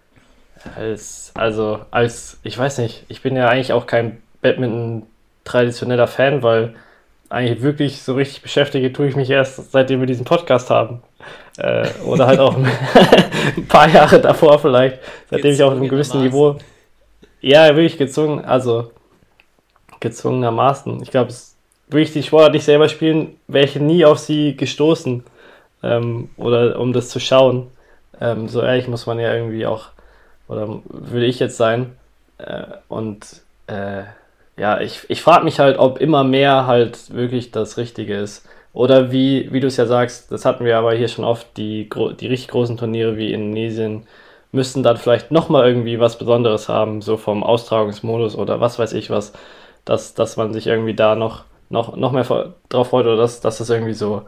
als, also als, ich weiß nicht, ich bin ja eigentlich auch kein Badminton-traditioneller Fan, weil eigentlich wirklich so richtig beschäftige tue ich mich erst, seitdem wir diesen Podcast haben. Äh, oder halt auch ein paar Jahre davor vielleicht, seitdem ich auf einem gewissen Niveau, ja, wirklich gezwungen, also gezwungenermaßen. Ich glaube, es wirklich die Sportart nicht selber spielen, wäre ich nie auf sie gestoßen, ähm, oder um das zu schauen. Ähm, so ehrlich muss man ja irgendwie auch, oder würde ich jetzt sein. Äh, und äh, ja, ich, ich frage mich halt, ob immer mehr halt wirklich das Richtige ist. Oder wie, wie du es ja sagst, das hatten wir aber hier schon oft, die, die richtig großen Turniere wie Indonesien müssten dann vielleicht nochmal irgendwie was Besonderes haben, so vom Austragungsmodus oder was weiß ich was, dass, dass man sich irgendwie da noch noch, noch mehr drauf freut oder dass, dass das irgendwie so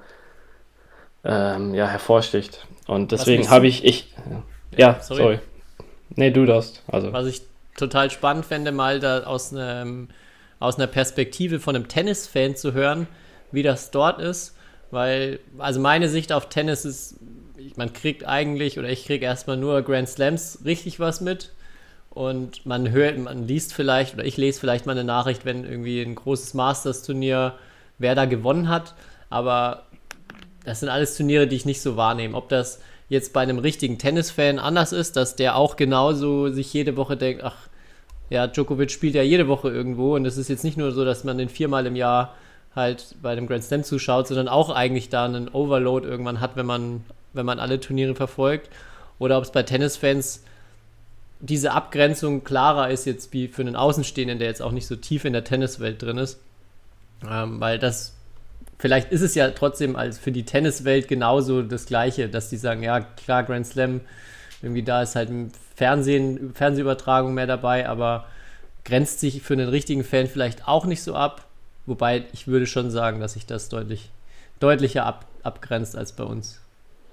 ähm, ja, hervorsticht. Und deswegen habe ich, ich, ja, ja sorry. sorry. Nee, du darfst. Also. Was ich total spannend fände, mal da aus, einem, aus einer Perspektive von einem Tennis-Fan zu hören, wie das dort ist, weil, also meine Sicht auf Tennis ist, man kriegt eigentlich, oder ich kriege erstmal nur Grand Slams richtig was mit. Und man hört, man liest vielleicht, oder ich lese vielleicht mal eine Nachricht, wenn irgendwie ein großes Masters-Turnier, wer da gewonnen hat. Aber das sind alles Turniere, die ich nicht so wahrnehme. Ob das jetzt bei einem richtigen Tennis-Fan anders ist, dass der auch genauso sich jede Woche denkt, ach, ja, Djokovic spielt ja jede Woche irgendwo. Und es ist jetzt nicht nur so, dass man den viermal im Jahr halt bei dem Grand Slam zuschaut, sondern auch eigentlich da einen Overload irgendwann hat, wenn man, wenn man alle Turniere verfolgt. Oder ob es bei Tennisfans diese Abgrenzung klarer ist jetzt wie für einen Außenstehenden, der jetzt auch nicht so tief in der Tenniswelt drin ist. Ähm, weil das, vielleicht ist es ja trotzdem als für die Tenniswelt genauso das Gleiche, dass die sagen, ja klar, Grand Slam, irgendwie da ist halt im Fernsehen, Fernsehübertragung mehr dabei, aber grenzt sich für einen richtigen Fan vielleicht auch nicht so ab. Wobei ich würde schon sagen, dass sich das deutlich, deutlicher ab, abgrenzt als bei uns.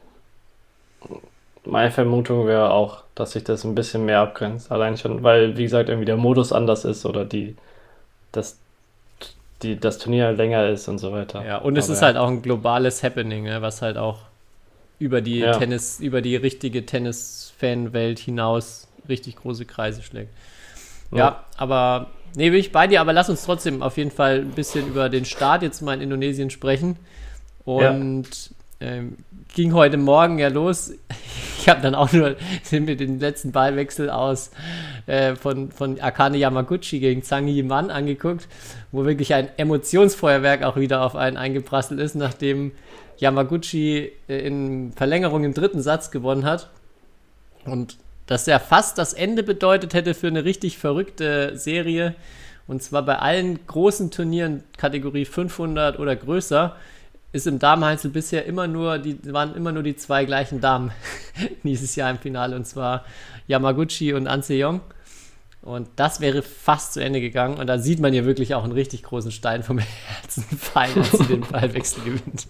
Meine Vermutung wäre auch, dass sich das ein bisschen mehr abgrenzt. Allein schon, weil, wie gesagt, irgendwie der Modus anders ist oder die, das, die, das Turnier länger ist und so weiter. Ja, und es Aber ist ja. halt auch ein globales Happening, ne, was halt auch über die ja. Tennis, über die richtige Tennis-Fan-Welt hinaus richtig große Kreise schlägt. Ja, ja, aber nee, bin ich bei dir, aber lass uns trotzdem auf jeden Fall ein bisschen über den Start jetzt mal in Indonesien sprechen. Und ja. ähm, ging heute Morgen ja los. Ich habe dann auch nur mit den letzten Ballwechsel aus äh, von, von Akane Yamaguchi gegen Zhang Yiman angeguckt, wo wirklich ein Emotionsfeuerwerk auch wieder auf einen eingeprasselt ist, nachdem Yamaguchi äh, in Verlängerung im dritten Satz gewonnen hat. Und das ja fast das Ende bedeutet hätte für eine richtig verrückte Serie. Und zwar bei allen großen Turnieren Kategorie fünfhundert oder größer ist im Dameneinzel bisher immer nur die waren immer nur die zwei gleichen Damen dieses Jahr im Finale, und zwar Yamaguchi und An Se-young. Und das wäre fast zu Ende gegangen. Und da sieht man ihr wirklich auch einen richtig großen Stein vom Herzen fallen, als sie den Ballwechsel gewinnt.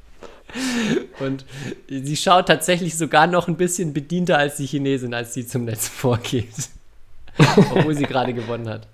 Und sie schaut tatsächlich sogar noch ein bisschen bedienter als die Chinesin, als sie zum Netz vorgeht. Obwohl sie gerade gewonnen hat.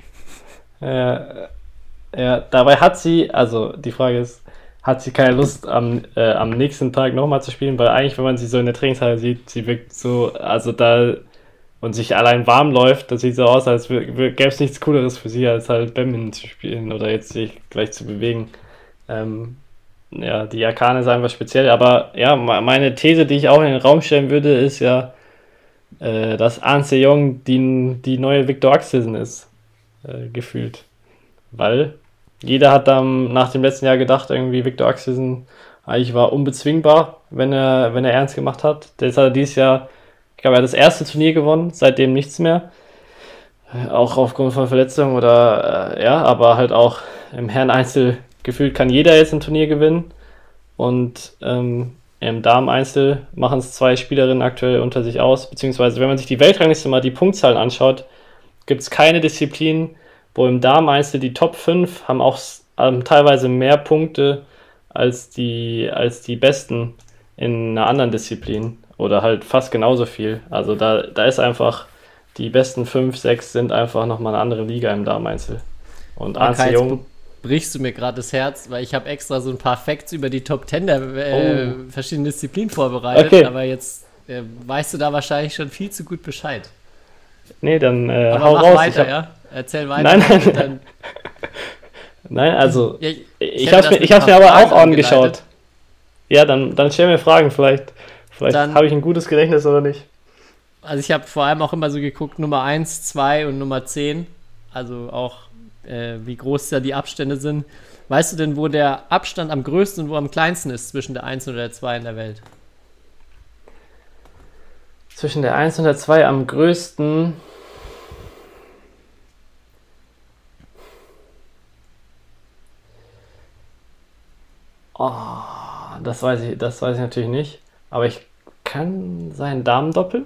Ja, ja, dabei hat sie, also die Frage ist, hat sie keine Lust am, äh, am nächsten Tag nochmal zu spielen, weil eigentlich, wenn man sie so in der Trainingshalle sieht, sie wirkt so, also da und sich allein warm läuft, das sieht so aus, als gäbe es nichts Cooleres für sie, als halt Badminton zu spielen oder jetzt sich gleich zu bewegen. Ähm, ja, die Akane ist einfach speziell, aber ja, meine These, die ich auch in den Raum stellen würde, ist ja, äh, dass An Se-young die, die neue Viktor Axelsen ist, äh, gefühlt. Weil jeder hat dann nach dem letzten Jahr gedacht, irgendwie Viktor Axelsen eigentlich war unbezwingbar, wenn er, wenn er ernst gemacht hat. Jetzt hat er dieses Jahr, ich glaube, er hat das erste Turnier gewonnen, seitdem nichts mehr. Auch aufgrund von Verletzungen oder, äh, ja, aber halt auch im Herren-Einzel gefühlt kann jeder jetzt ein Turnier gewinnen. Und ähm, im Damen-Einzel machen es zwei Spielerinnen aktuell unter sich aus. Beziehungsweise, wenn man sich die Weltrangliste mal die Punktzahlen anschaut, gibt es keine Disziplin, wo im Damen-Einzel die Top fünf haben auch ähm, teilweise mehr Punkte als die, als die Besten in einer anderen Disziplin. Oder halt fast genauso viel. Also da, da ist einfach, die besten fünf, sechs sind einfach nochmal eine andere Liga im Damen-Einzel. Und Okay, Arndt jetzt Jung, brichst du mir gerade das Herz, weil ich habe extra so ein paar Facts über die Top Ten der äh, Oh. verschiedenen Disziplinen vorbereitet, Okay. aber jetzt äh, weißt du da wahrscheinlich schon viel zu gut Bescheid. nee, dann äh, Aber hau mach raus. Ich weiter, hab, ja? Erzähl weiter. Nein, nein. Dann, Nein, also ja, ich ich hätte hab's das mir, mit ich hab's ein mir paar aber auch Fragen angeschaut. angeleitet. Ja, dann, dann stell mir Fragen, vielleicht, vielleicht Dann- habe ich ein gutes Gedächtnis oder nicht. Also ich habe vor allem auch immer so geguckt, Nummer eins, zwei und Nummer zehn. Also auch, äh, wie groß da die Abstände sind. Weißt du denn, wo der Abstand am größten und wo am kleinsten ist zwischen der eins und der zwei in der Welt? Zwischen der eins und der zwei am größten. Oh, das weiß ich, das weiß ich natürlich nicht. Aber ich kann sein Damendoppel.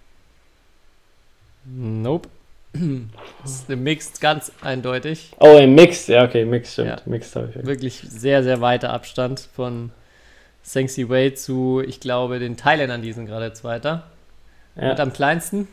Nope. Das ist im Mixed ganz eindeutig. Oh, im Mixed. Ja, okay, Mixed stimmt. Ja. Mixed habe ich. vergessen. Wirklich sehr, sehr weiter Abstand von Zheng Siwei zu, ich glaube, den Thailändern, die sind gerade jetzt weiter. Ja, Und am kleinsten?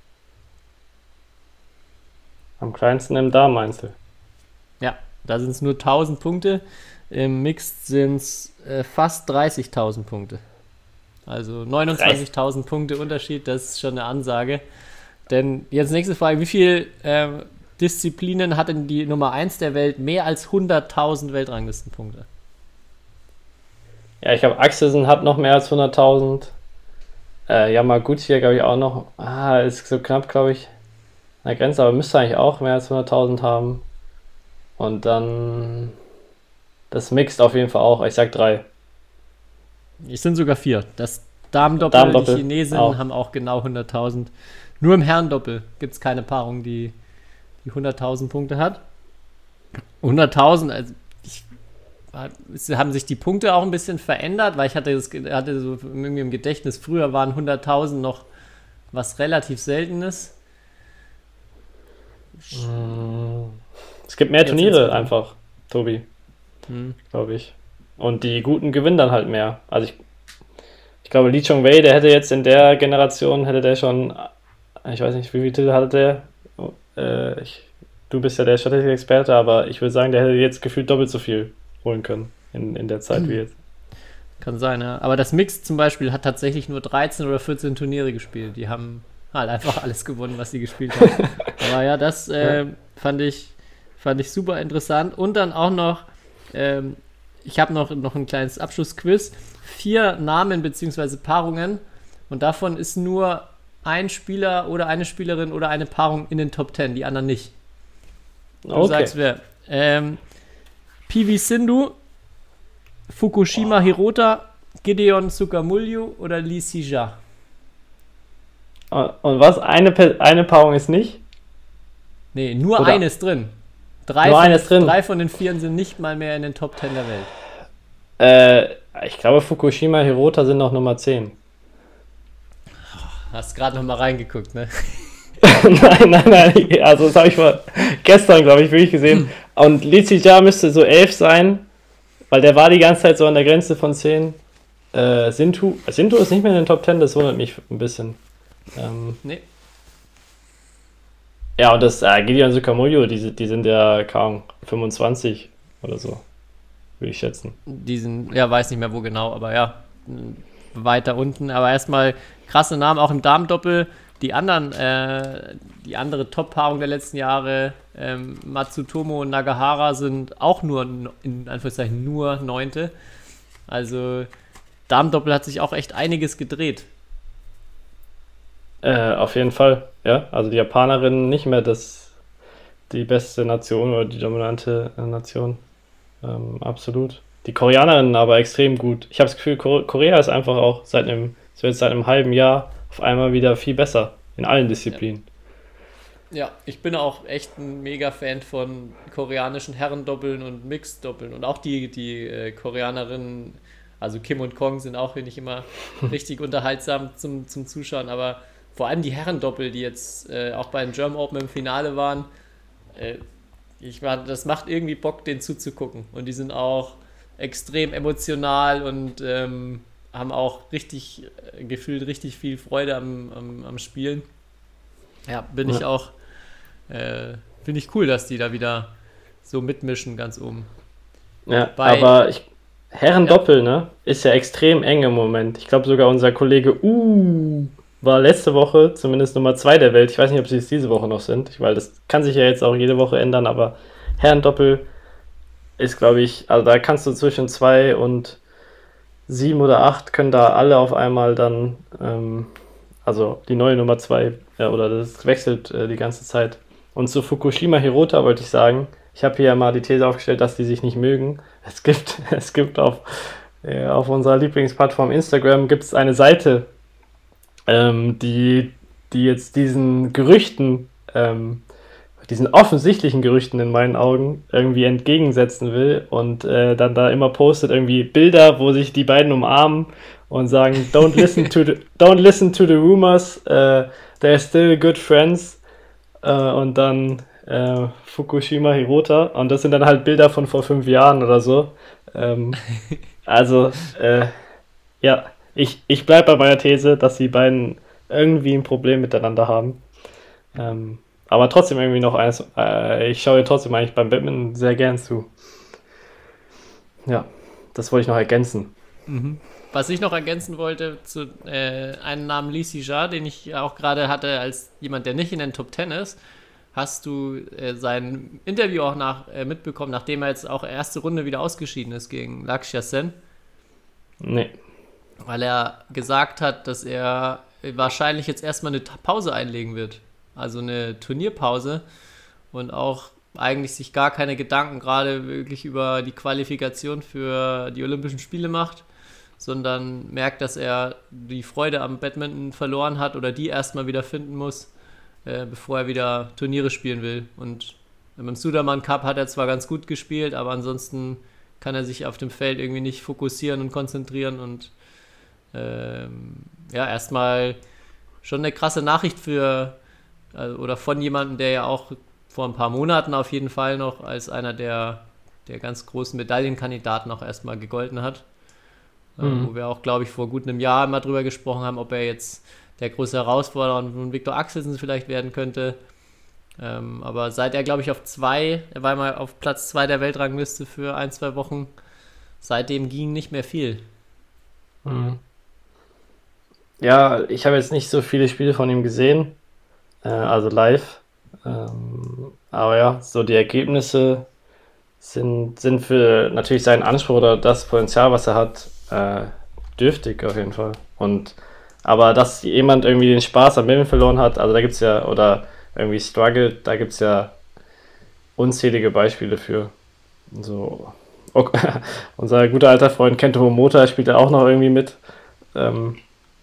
am kleinsten im Dameneinzel. Ja, da sind es nur tausend Punkte. Im Mixed sind es äh, fast dreißigtausend Punkte. Also neunundzwanzigtausend Punkte Unterschied, das ist schon eine Ansage. Denn jetzt nächste Frage, wie viele ähm, Disziplinen hat denn die Nummer eins der Welt mehr als hunderttausend Weltranglistenpunkte? Ja, ich glaube, Axelsen hat noch mehr als hunderttausend. Äh, Yamaguchi, glaube ich, auch noch. Ah, ist so knapp, glaube ich, an der Grenze, aber müsste eigentlich auch mehr als hunderttausend haben. Und dann das Mixed auf jeden Fall auch. Ich sag drei. Es sind sogar vier. Das Damendoppel, Damendoppel die Chinesinnen auch. haben auch genau hunderttausend. Nur im Herrendoppel gibt es keine Paarung, die, die hunderttausend Punkte hat. hunderttausend, also ich, es haben sich die Punkte auch ein bisschen verändert, weil ich hatte, das, hatte so irgendwie im Gedächtnis, früher waren hunderttausend noch was relativ Seltenes. Es gibt mehr Jetzt Turniere sind's- einfach, Tobi, Hm. glaube ich. Und die Guten gewinnen dann halt mehr. Also ich, ich glaube, Lee Chong-wei, der hätte jetzt in der Generation, hätte der schon, ich weiß nicht, wie viele Titel hatte der? Äh, ich, du bist ja der Statistikexperte, aber ich würde sagen, der hätte jetzt gefühlt doppelt so viel holen können in, in der Zeit wie jetzt. Kann sein, ja. Aber das Mixed zum Beispiel hat tatsächlich nur dreizehn oder vierzehn Turniere gespielt. Die haben halt einfach alles gewonnen, was sie gespielt haben. Aber ja, das äh, Ja. fand ich fand ich super interessant. Und dann auch noch, ähm, ich habe noch, noch ein kleines Abschlussquiz. Vier Namen bzw. Paarungen und davon ist nur ein Spieler oder eine Spielerin oder eine Paarung in den Top Ten, die anderen nicht. Du Okay. sagst wer. Ähm, P V Sindhu, Fukushima Hirota, Gideon Sukamuljo oder Lee Sija? Und, und was? Eine, Pe- eine Paarung ist nicht? Nee, nur Oder- eines drin. Drei, Nur von, eines drin. drei von den Vieren sind nicht mal mehr in den Top Ten der Welt. Äh, ich glaube, Fukushima Hirota sind noch Nummer zehn. Hast gerade noch mal reingeguckt, ne? Nein, nein, nein. Also das habe ich mal gestern, glaube ich, wirklich gesehen. Und Lee Sija müsste so elf sein, weil der war die ganze Zeit so an der Grenze von zehn. Äh, Sindhu, Sindhu ist nicht mehr in den Top Ten, das wundert mich ein bisschen. Ähm, Nee. ja, und das äh, Gideon Sukamuljo, die, die sind ja kaum fünfundzwanzig oder so, würde ich schätzen. Die sind, ja, weiß nicht mehr wo genau, aber ja, m, weiter unten. Aber erstmal krasse Namen, auch im Damendoppel. Die anderen, äh, die andere Top-Paarung der letzten Jahre, ähm, Matsutomo und Nagahara, sind auch nur, n- in Anführungszeichen, nur Neunte. Also Damendoppel hat sich auch echt einiges gedreht. Äh, auf jeden Fall, ja. Also die Japanerinnen nicht mehr das, die beste Nation oder die dominante äh, Nation. Ähm, absolut. Die Koreanerinnen aber extrem gut. Ich habe das Gefühl, Kor- Korea ist einfach auch seit einem, so jetzt seit einem halben Jahr auf einmal wieder viel besser in allen Disziplinen. Ja, ich bin auch echt ein Mega-Fan von koreanischen Herrendoppeln und Mixed-Doppeln. Und auch die, die äh, Koreanerinnen, also Kim und Kong, sind auch nicht immer richtig unterhaltsam zum, zum Zuschauen. Aber vor allem die Herrendoppel, die jetzt äh, auch bei den German Open im Finale waren, äh, ich war, das macht irgendwie Bock, denen zuzugucken. Und die sind auch extrem emotional und ähm, haben auch richtig, äh, gefühlt richtig viel Freude am, am, am Spielen. Ja, bin ich Ja. auch, äh, finde ich cool, dass die da wieder so mitmischen ganz oben. Ja, Bei- aber ich, Herren-Doppel, ne, ist ja extrem eng im Moment. Ich glaube sogar unser Kollege Uh war letzte Woche zumindest Nummer zwei der Welt. Ich weiß nicht, ob sie es diese Woche noch sind, weil das kann sich ja jetzt auch jede Woche ändern, aber Herren-Doppel ist, glaube ich, also da kannst du zwischen zwei und sieben oder acht können da alle auf einmal dann, ähm, also die neue Nummer zwei, ja, oder das wechselt äh, die ganze Zeit. Und zu Fukushima Hirota wollte ich sagen, ich habe hier mal die These aufgestellt, dass die sich nicht mögen. Es gibt, es gibt auf, äh, auf unserer Lieblingsplattform Instagram gibt es eine Seite, ähm, die, die jetzt diesen Gerüchten, ähm, diesen offensichtlichen Gerüchten in meinen Augen irgendwie entgegensetzen will und äh, dann da immer postet irgendwie Bilder, wo sich die beiden umarmen und sagen, don't listen to the, don't listen to the rumors, uh, they're still good friends, uh, und dann uh, Fukushima Hirota und das sind dann halt Bilder von vor fünf Jahren oder so. Ähm, also, äh, ja, ich, ich bleibe bei meiner These, dass die beiden irgendwie ein Problem miteinander haben. Ähm, aber trotzdem irgendwie noch eines, äh, ich schaue dir trotzdem eigentlich beim Badminton sehr gern zu. Ja, das wollte ich noch ergänzen. Was ich noch ergänzen wollte, zu äh, einem Namen Li Sijia, den ich auch gerade hatte als jemand, der nicht in den Top Ten ist, hast du äh, sein Interview auch nach, äh, mitbekommen, nachdem er jetzt auch erste Runde wieder ausgeschieden ist gegen Lakshya Sen, Nee. weil er gesagt hat, dass er wahrscheinlich jetzt erstmal eine Ta- Pause einlegen wird, also eine Turnierpause und auch eigentlich sich gar keine Gedanken gerade wirklich über die Qualifikation für die Olympischen Spiele macht, sondern merkt, dass er die Freude am Badminton verloren hat oder die erstmal wieder finden muss, äh, bevor er wieder Turniere spielen will. Und beim Suderman Cup hat er zwar ganz gut gespielt, aber ansonsten kann er sich auf dem Feld irgendwie nicht fokussieren und konzentrieren und ähm, ja, erstmal schon eine krasse Nachricht für äh, oder von jemandem, der ja auch vor ein paar Monaten auf jeden Fall noch als einer der, der ganz großen Medaillenkandidaten auch erstmal gegolten hat. Äh, Mhm. Wo wir auch, glaube ich, vor gut einem Jahr mal drüber gesprochen haben, ob er jetzt der große Herausforderer von Viktor Axelsen vielleicht werden könnte. Ähm, aber seit er, glaube ich, auf zwei, er war mal auf Platz zwei der Weltrangliste für ein, zwei Wochen, seitdem ging nicht mehr viel. Mhm. Ja, ich habe jetzt nicht so viele Spiele von ihm gesehen, äh, also live. Ähm, aber ja, so die Ergebnisse sind, sind für natürlich seinen Anspruch oder das Potenzial, was er hat, äh, dürftig auf jeden Fall. Und aber dass jemand irgendwie den Spaß am Badminton verloren hat, also da gibt es ja, oder irgendwie struggelt, da gibt es ja unzählige Beispiele für. So, ok, unser guter alter Freund Kento Momota spielt ja auch noch irgendwie mit. Ähm,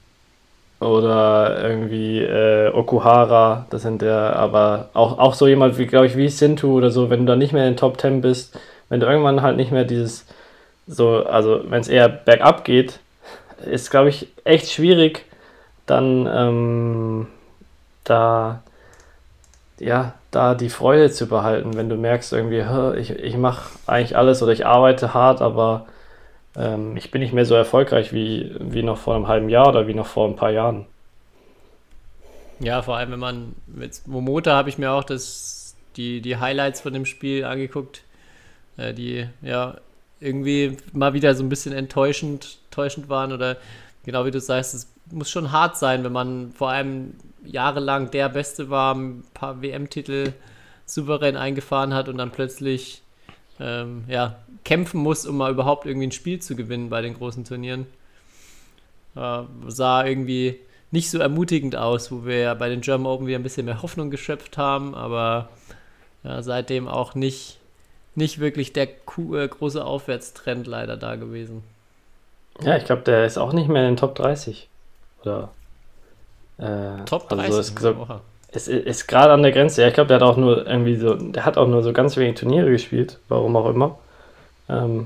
oder irgendwie äh, Okuhara, das sind der, aber auch, auch so jemand wie, glaube ich, wie Sintu oder so, wenn du dann nicht mehr in den Top Ten bist, wenn du irgendwann halt nicht mehr dieses, so, also wenn es eher bergab geht, ist, glaube ich, echt schwierig, dann ähm, da, ja, da die Freude zu behalten, wenn du merkst irgendwie, "Hä, ich, ich mache eigentlich alles oder ich arbeite hart, aber ähm, ich bin nicht mehr so erfolgreich wie, wie noch vor einem halben Jahr oder wie noch vor ein paar Jahren." Ja, vor allem, wenn man mit Momota habe ich mir auch das, die, die Highlights von dem Spiel angeguckt, äh, die ja irgendwie mal wieder so ein bisschen enttäuschend, enttäuschend waren oder genau wie du sagst, es muss schon hart sein, wenn man vor allem jahrelang der Beste war, ein paar W M-Titel souverän eingefahren hat und dann plötzlich ähm, ja, kämpfen muss, um mal überhaupt irgendwie ein Spiel zu gewinnen bei den großen Turnieren. Äh, sah irgendwie nicht so ermutigend aus, wo wir ja bei den German Open wieder ein bisschen mehr Hoffnung geschöpft haben, aber ja, seitdem auch nicht, nicht wirklich der Ku- äh, große Aufwärtstrend leider da gewesen. Ja, ich glaube, der ist auch nicht mehr in den Top dreißig. Oder äh, Top also dreißig. ist, so, Oha. ist, ist gerade an der Grenze. Ja, ich glaube, der hat auch nur irgendwie so, der hat auch nur so ganz wenige Turniere gespielt, warum auch immer. Ähm,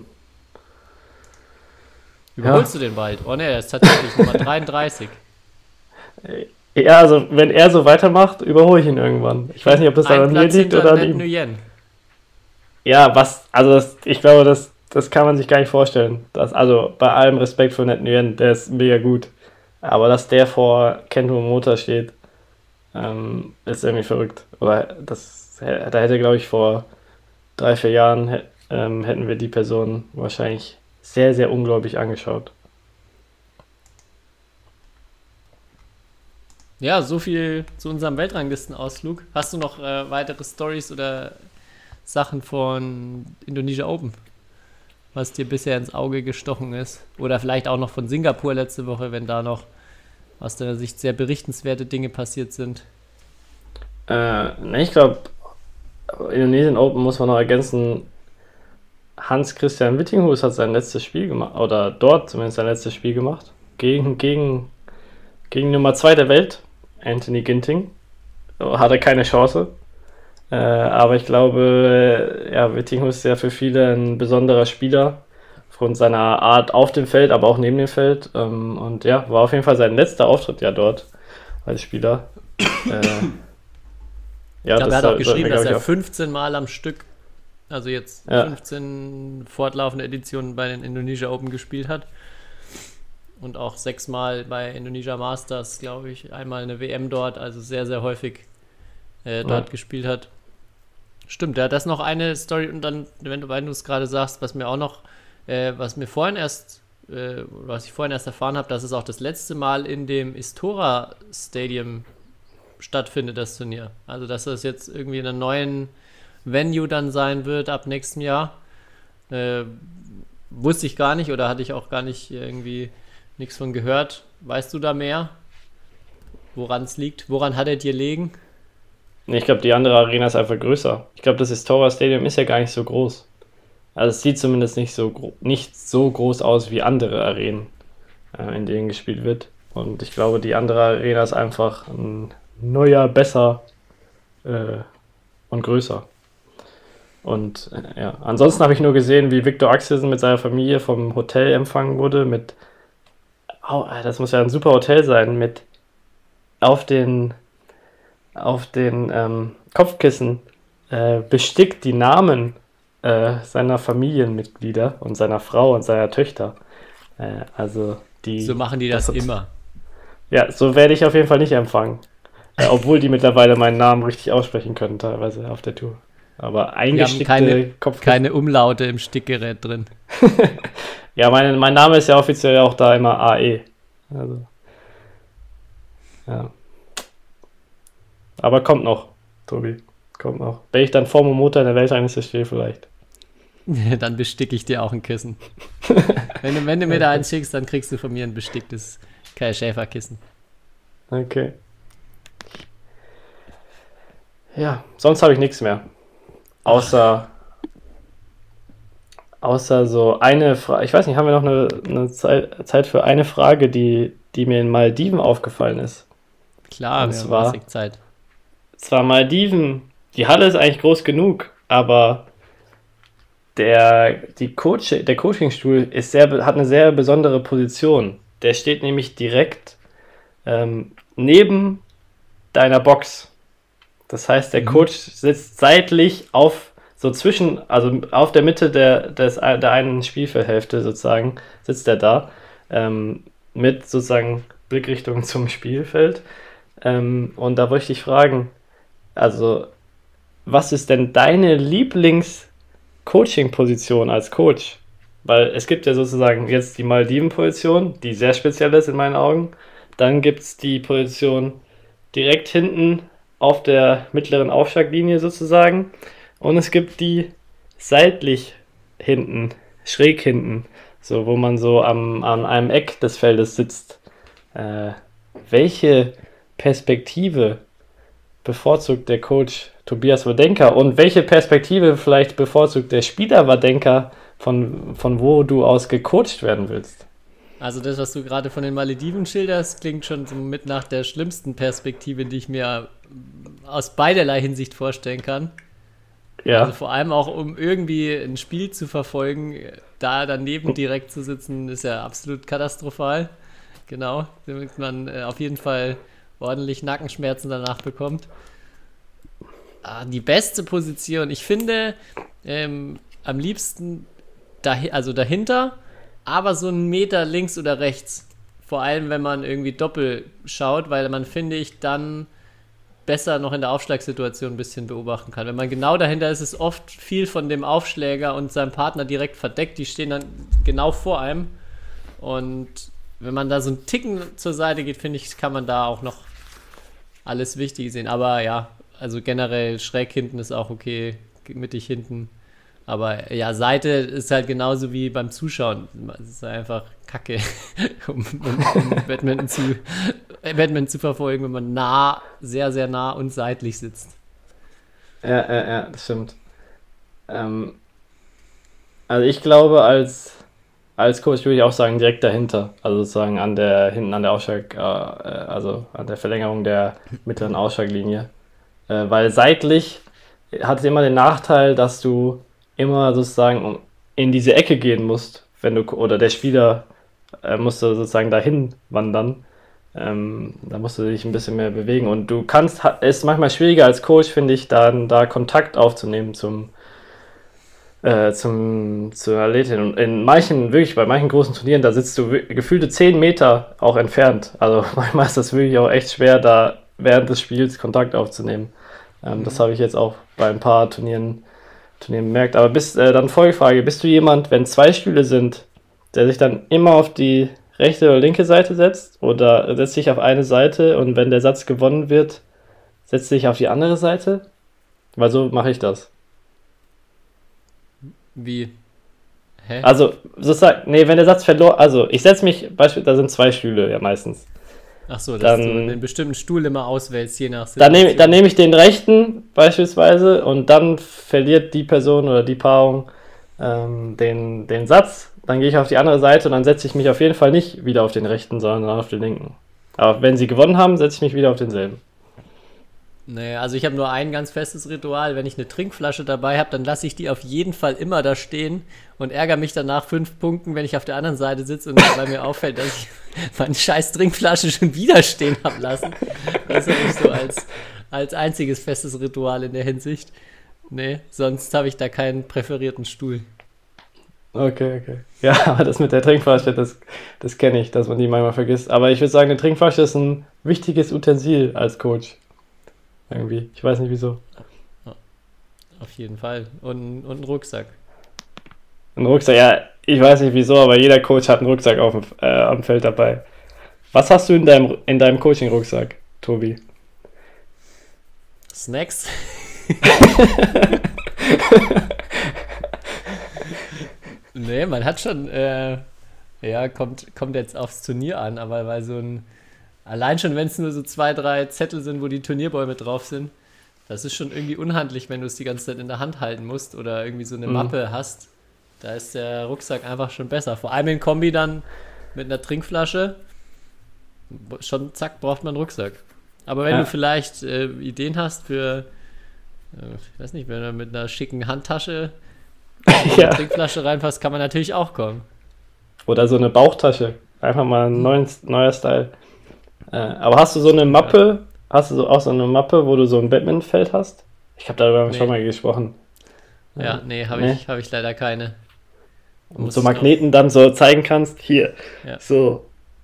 Überholst du den bald? Oh ne, er ist tatsächlich Nummer dreiunddreißig. ja, also wenn er so weitermacht, überhole ich ihn irgendwann. Ich weiß nicht, ob das Ein an mir Platz liegt hinter oder an Net ihm. Nguyen. Ja, was, also das, ich glaube, das, das kann man sich gar nicht vorstellen. Das, also bei allem Respekt für Net Nguyen, der ist mega gut. Aber dass der vor Kento Momota steht, ähm, ist irgendwie verrückt. Oder das, da hätte, glaube ich, vor drei, vier Jahren hä- ähm, hätten wir die Person wahrscheinlich sehr, sehr ungläubig angeschaut. Ja, so viel zu unserem Weltranglistenausflug. Hast du noch äh, weitere Stories oder Sachen von Indonesia Open, was dir bisher ins Auge gestochen ist? Oder vielleicht auch noch von Singapur letzte Woche, wenn da noch aus deiner Sicht sehr berichtenswerte Dinge passiert sind? Äh, ne, ich glaube, Indonesien Open muss man noch ergänzen. Hans-Christian Wittinghus hat sein letztes Spiel gemacht, oder dort zumindest sein letztes Spiel gemacht, gegen, gegen, gegen Nummer zwei der Welt, Anthony Ginting. Hatte keine Chance. Äh, aber ich glaube, ja, Wittinghus ist ja für viele ein besonderer Spieler, aufgrund seiner Art auf dem Feld, aber auch neben dem Feld. Ähm, und ja, war auf jeden Fall sein letzter Auftritt ja dort als Spieler. äh, ja, ich glaube, er hat auch soll- geschrieben, soll- dass glaub ich, er auch- fünfzehn Mal am Stück, also jetzt Ja. fünfzehn fortlaufende Editionen bei den Indonesia Open gespielt hat. Und auch sechsmal bei Indonesia Masters, glaube ich, einmal eine W M dort, also sehr, sehr häufig äh, dort Ja. gespielt hat. Stimmt, ja, das ist noch eine Story und dann, wenn du, wenn du es gerade sagst, was mir auch noch, äh, was mir vorhin erst, äh, was ich vorhin erst erfahren habe, dass es auch das letzte Mal in dem Istora Stadium stattfindet, das Turnier. Also, dass das jetzt irgendwie in einem neuen Venue dann sein wird ab nächstem Jahr. Äh, wusste ich gar nicht oder hatte ich auch gar nicht irgendwie nichts von gehört. Weißt du da mehr? Woran es liegt? Woran hat er dir liegen? Nee, ich glaube, die andere Arena ist einfach größer. Ich glaube, das Istora Stadium ist ja gar nicht so groß. Also es sieht zumindest nicht so, gro- nicht so groß aus wie andere Arenen, äh, in denen gespielt wird. Und ich glaube, die andere Arena ist einfach ein neuer, besser äh, und größer. Und äh, ja, ansonsten habe ich nur gesehen, wie Viktor Axelsen mit seiner Familie vom Hotel empfangen wurde mit, oh, das muss ja ein super Hotel sein, mit auf den auf den ähm, Kopfkissen äh, bestickt die Namen äh, seiner Familienmitglieder und seiner Frau und seiner Töchter. Äh, also die. So machen die das, das- immer. Ja, so werde ich auf jeden Fall nicht empfangen. Äh, obwohl die mittlerweile meinen Namen richtig aussprechen können, teilweise auf der Tour. Aber Die haben eingestickte keine, Kopfkissen. keine Umlaute im Stickgerät drin. Ja, mein, mein Name ist ja offiziell auch da immer A E. Also. Ja. Aber kommt noch, Tobi. Kommt noch. Wenn ich dann vor Momota in der Weltrangliste stehe, vielleicht. Dann besticke ich dir auch ein Kissen. wenn, du, wenn du mir da eins schickst, dann kriegst du von mir ein besticktes Kai Schäfer-Kissen. Okay. Ja, sonst habe ich nichts mehr. Außer. Außer so eine Frage. Ich weiß nicht, haben wir noch eine, eine Zeit, Zeit für eine Frage, die, die mir in Malediven aufgefallen ist? Klar, Und wir haben zwar- massig Zeit. Zwar Malediven, die Halle ist eigentlich groß genug, aber der, die Coach, der Coachingstuhl ist sehr, hat eine sehr besondere Position. Der steht nämlich direkt ähm, neben deiner Box. Das heißt, der Mhm. Coach sitzt seitlich auf, so zwischen, also auf der Mitte der, des, der einen Spielfeldhälfte sozusagen, sitzt er da, ähm, mit sozusagen Blickrichtung zum Spielfeld. Ähm, und da wollte ich dich fragen, also, was ist denn deine Lieblings-Coaching-Position als Coach? Weil es gibt ja sozusagen jetzt die Malediven-Position, die sehr speziell ist in meinen Augen. Dann gibt es die Position direkt hinten auf der mittleren Aufschlaglinie sozusagen. Und es gibt die seitlich hinten, schräg hinten, so wo man so am, an einem Eck des Feldes sitzt. Äh, welche Perspektive bevorzugt der Coach Tobias Wrdenka und welche Perspektive vielleicht bevorzugt der Spieler Wrdenka, von, von wo du aus gecoacht werden willst? Also das, was du gerade von den Malediven schilderst, klingt schon so mit nach der schlimmsten Perspektive, die ich mir aus beiderlei Hinsicht vorstellen kann. Ja, Also vor allem auch, um irgendwie ein Spiel zu verfolgen, da daneben direkt zu sitzen, ist ja absolut katastrophal. Genau, damit man äh, auf jeden Fall ordentlich Nackenschmerzen danach bekommt. Ah, die beste Position, ich finde, ähm, am liebsten dahi- also dahinter, aber so einen Meter links oder rechts. Vor allem, wenn man irgendwie doppelt schaut, weil man, finde ich, dann besser noch in der Aufschlagssituation ein bisschen beobachten kann. Wenn man genau dahinter ist, ist oft viel von dem Aufschläger und seinem Partner direkt verdeckt. Die stehen dann genau vor einem. Und wenn man da so einen Ticken zur Seite geht, finde ich, kann man da auch noch alles Wichtige sehen. Aber ja, also generell schräg hinten ist auch okay, mittig hinten. Aber ja, Seite ist halt genauso wie beim Zuschauen. Es ist einfach Kacke, um, um, um Badminton, zu, Badminton zu verfolgen, wenn man nah, sehr, sehr nah und seitlich sitzt. Ja, ja, ja, das stimmt. Ähm, also ich glaube, als, als Coach würde ich auch sagen, direkt dahinter. Also sozusagen an der, hinten an der Ausschlag, äh, also an der Verlängerung der mittleren Ausschlaglinie. Äh, weil seitlich hat es immer den Nachteil, dass du immer sozusagen in diese Ecke gehen musst, wenn du, oder der Spieler äh, musste sozusagen dahin wandern. Ähm, da musst du dich ein bisschen mehr bewegen und du kannst, es ist manchmal schwieriger als Coach, finde ich, dann da Kontakt aufzunehmen zum, äh, zum, zur Athletin. Und in manchen, wirklich bei manchen großen Turnieren, da sitzt du gefühlte zehn Meter auch entfernt. Also manchmal ist das wirklich auch echt schwer, da während des Spiels Kontakt aufzunehmen. Ähm, mhm. Das habe ich jetzt auch bei ein paar Turnieren Turnier bemerkt. Aber bist, äh, dann Folgefrage, bist du jemand, wenn zwei Stühle sind, der sich dann immer auf die rechte oder linke Seite setzt oder setzt sich auf eine Seite und wenn der Satz gewonnen wird, setzt sich auf die andere Seite? Weil so mache ich das. Wie? Hä? Also, sozusagen, nee, wenn der Satz verloren, also ich setze mich, beispielsweise, da sind zwei Stühle ja meistens. Ach so, dass dann, du einen bestimmten Stuhl immer auswählst, je nach Dann nehme dann nehm ich den rechten beispielsweise und dann verliert die Person oder die Paarung ähm, den, den Satz. Dann gehe ich auf die andere Seite und dann setze ich mich auf jeden Fall nicht wieder auf den rechten, sondern auf den linken. Aber wenn sie gewonnen haben, setze ich mich wieder auf denselben. Nee, also ich habe nur ein ganz festes Ritual. Wenn ich eine Trinkflasche dabei habe, dann lasse ich die auf jeden Fall immer da stehen und ärgere mich danach fünf Punkten, wenn ich auf der anderen Seite sitze und bei mir auffällt, dass ich meine scheiß Trinkflasche schon wieder stehen habe lassen. Das habe ich so als, als einziges festes Ritual in der Hinsicht. Nee, sonst habe ich da keinen präferierten Stuhl. Okay, okay. Ja, aber das mit der Trinkflasche, das, das kenne ich, dass man die manchmal vergisst. Aber ich würde sagen, eine Trinkflasche ist ein wichtiges Utensil als Coach. Irgendwie. Ich weiß nicht wieso. Auf jeden Fall. Und, und einen Rucksack. Ein Rucksack, ja, ich weiß nicht wieso, aber jeder Coach hat einen Rucksack auf dem, äh, am Feld dabei. Was hast du in deinem, in deinem Coaching-Rucksack, Tobi? Snacks? Nee, man hat schon, äh, ja, kommt, kommt jetzt aufs Turnier an, aber weil so ein, allein schon, wenn es nur so zwei, drei Zettel sind, wo die Turnierbäume drauf sind, das ist schon irgendwie unhandlich, wenn du es die ganze Zeit in der Hand halten musst oder irgendwie so eine mhm. Mappe hast. Da ist der Rucksack einfach schon besser. Vor allem in Kombi dann mit einer Trinkflasche, schon zack, braucht man einen Rucksack. Aber wenn ja. du vielleicht äh, Ideen hast für, äh, ich weiß nicht, wenn du mit einer schicken Handtasche in ja. eine Trinkflasche reinpasst, kann man natürlich auch kommen. Oder so eine Bauchtasche. Einfach mal ein neuer, neuer Style. Äh, aber hast du so eine Mappe, hast du so, auch so eine Mappe, wo du so ein Badmintonfeld hast? Ich habe darüber nee. schon mal gesprochen. Ja, nee, habe nee. ich, hab ich leider keine. Und so Magneten dann so zeigen kannst, hier, ja. so.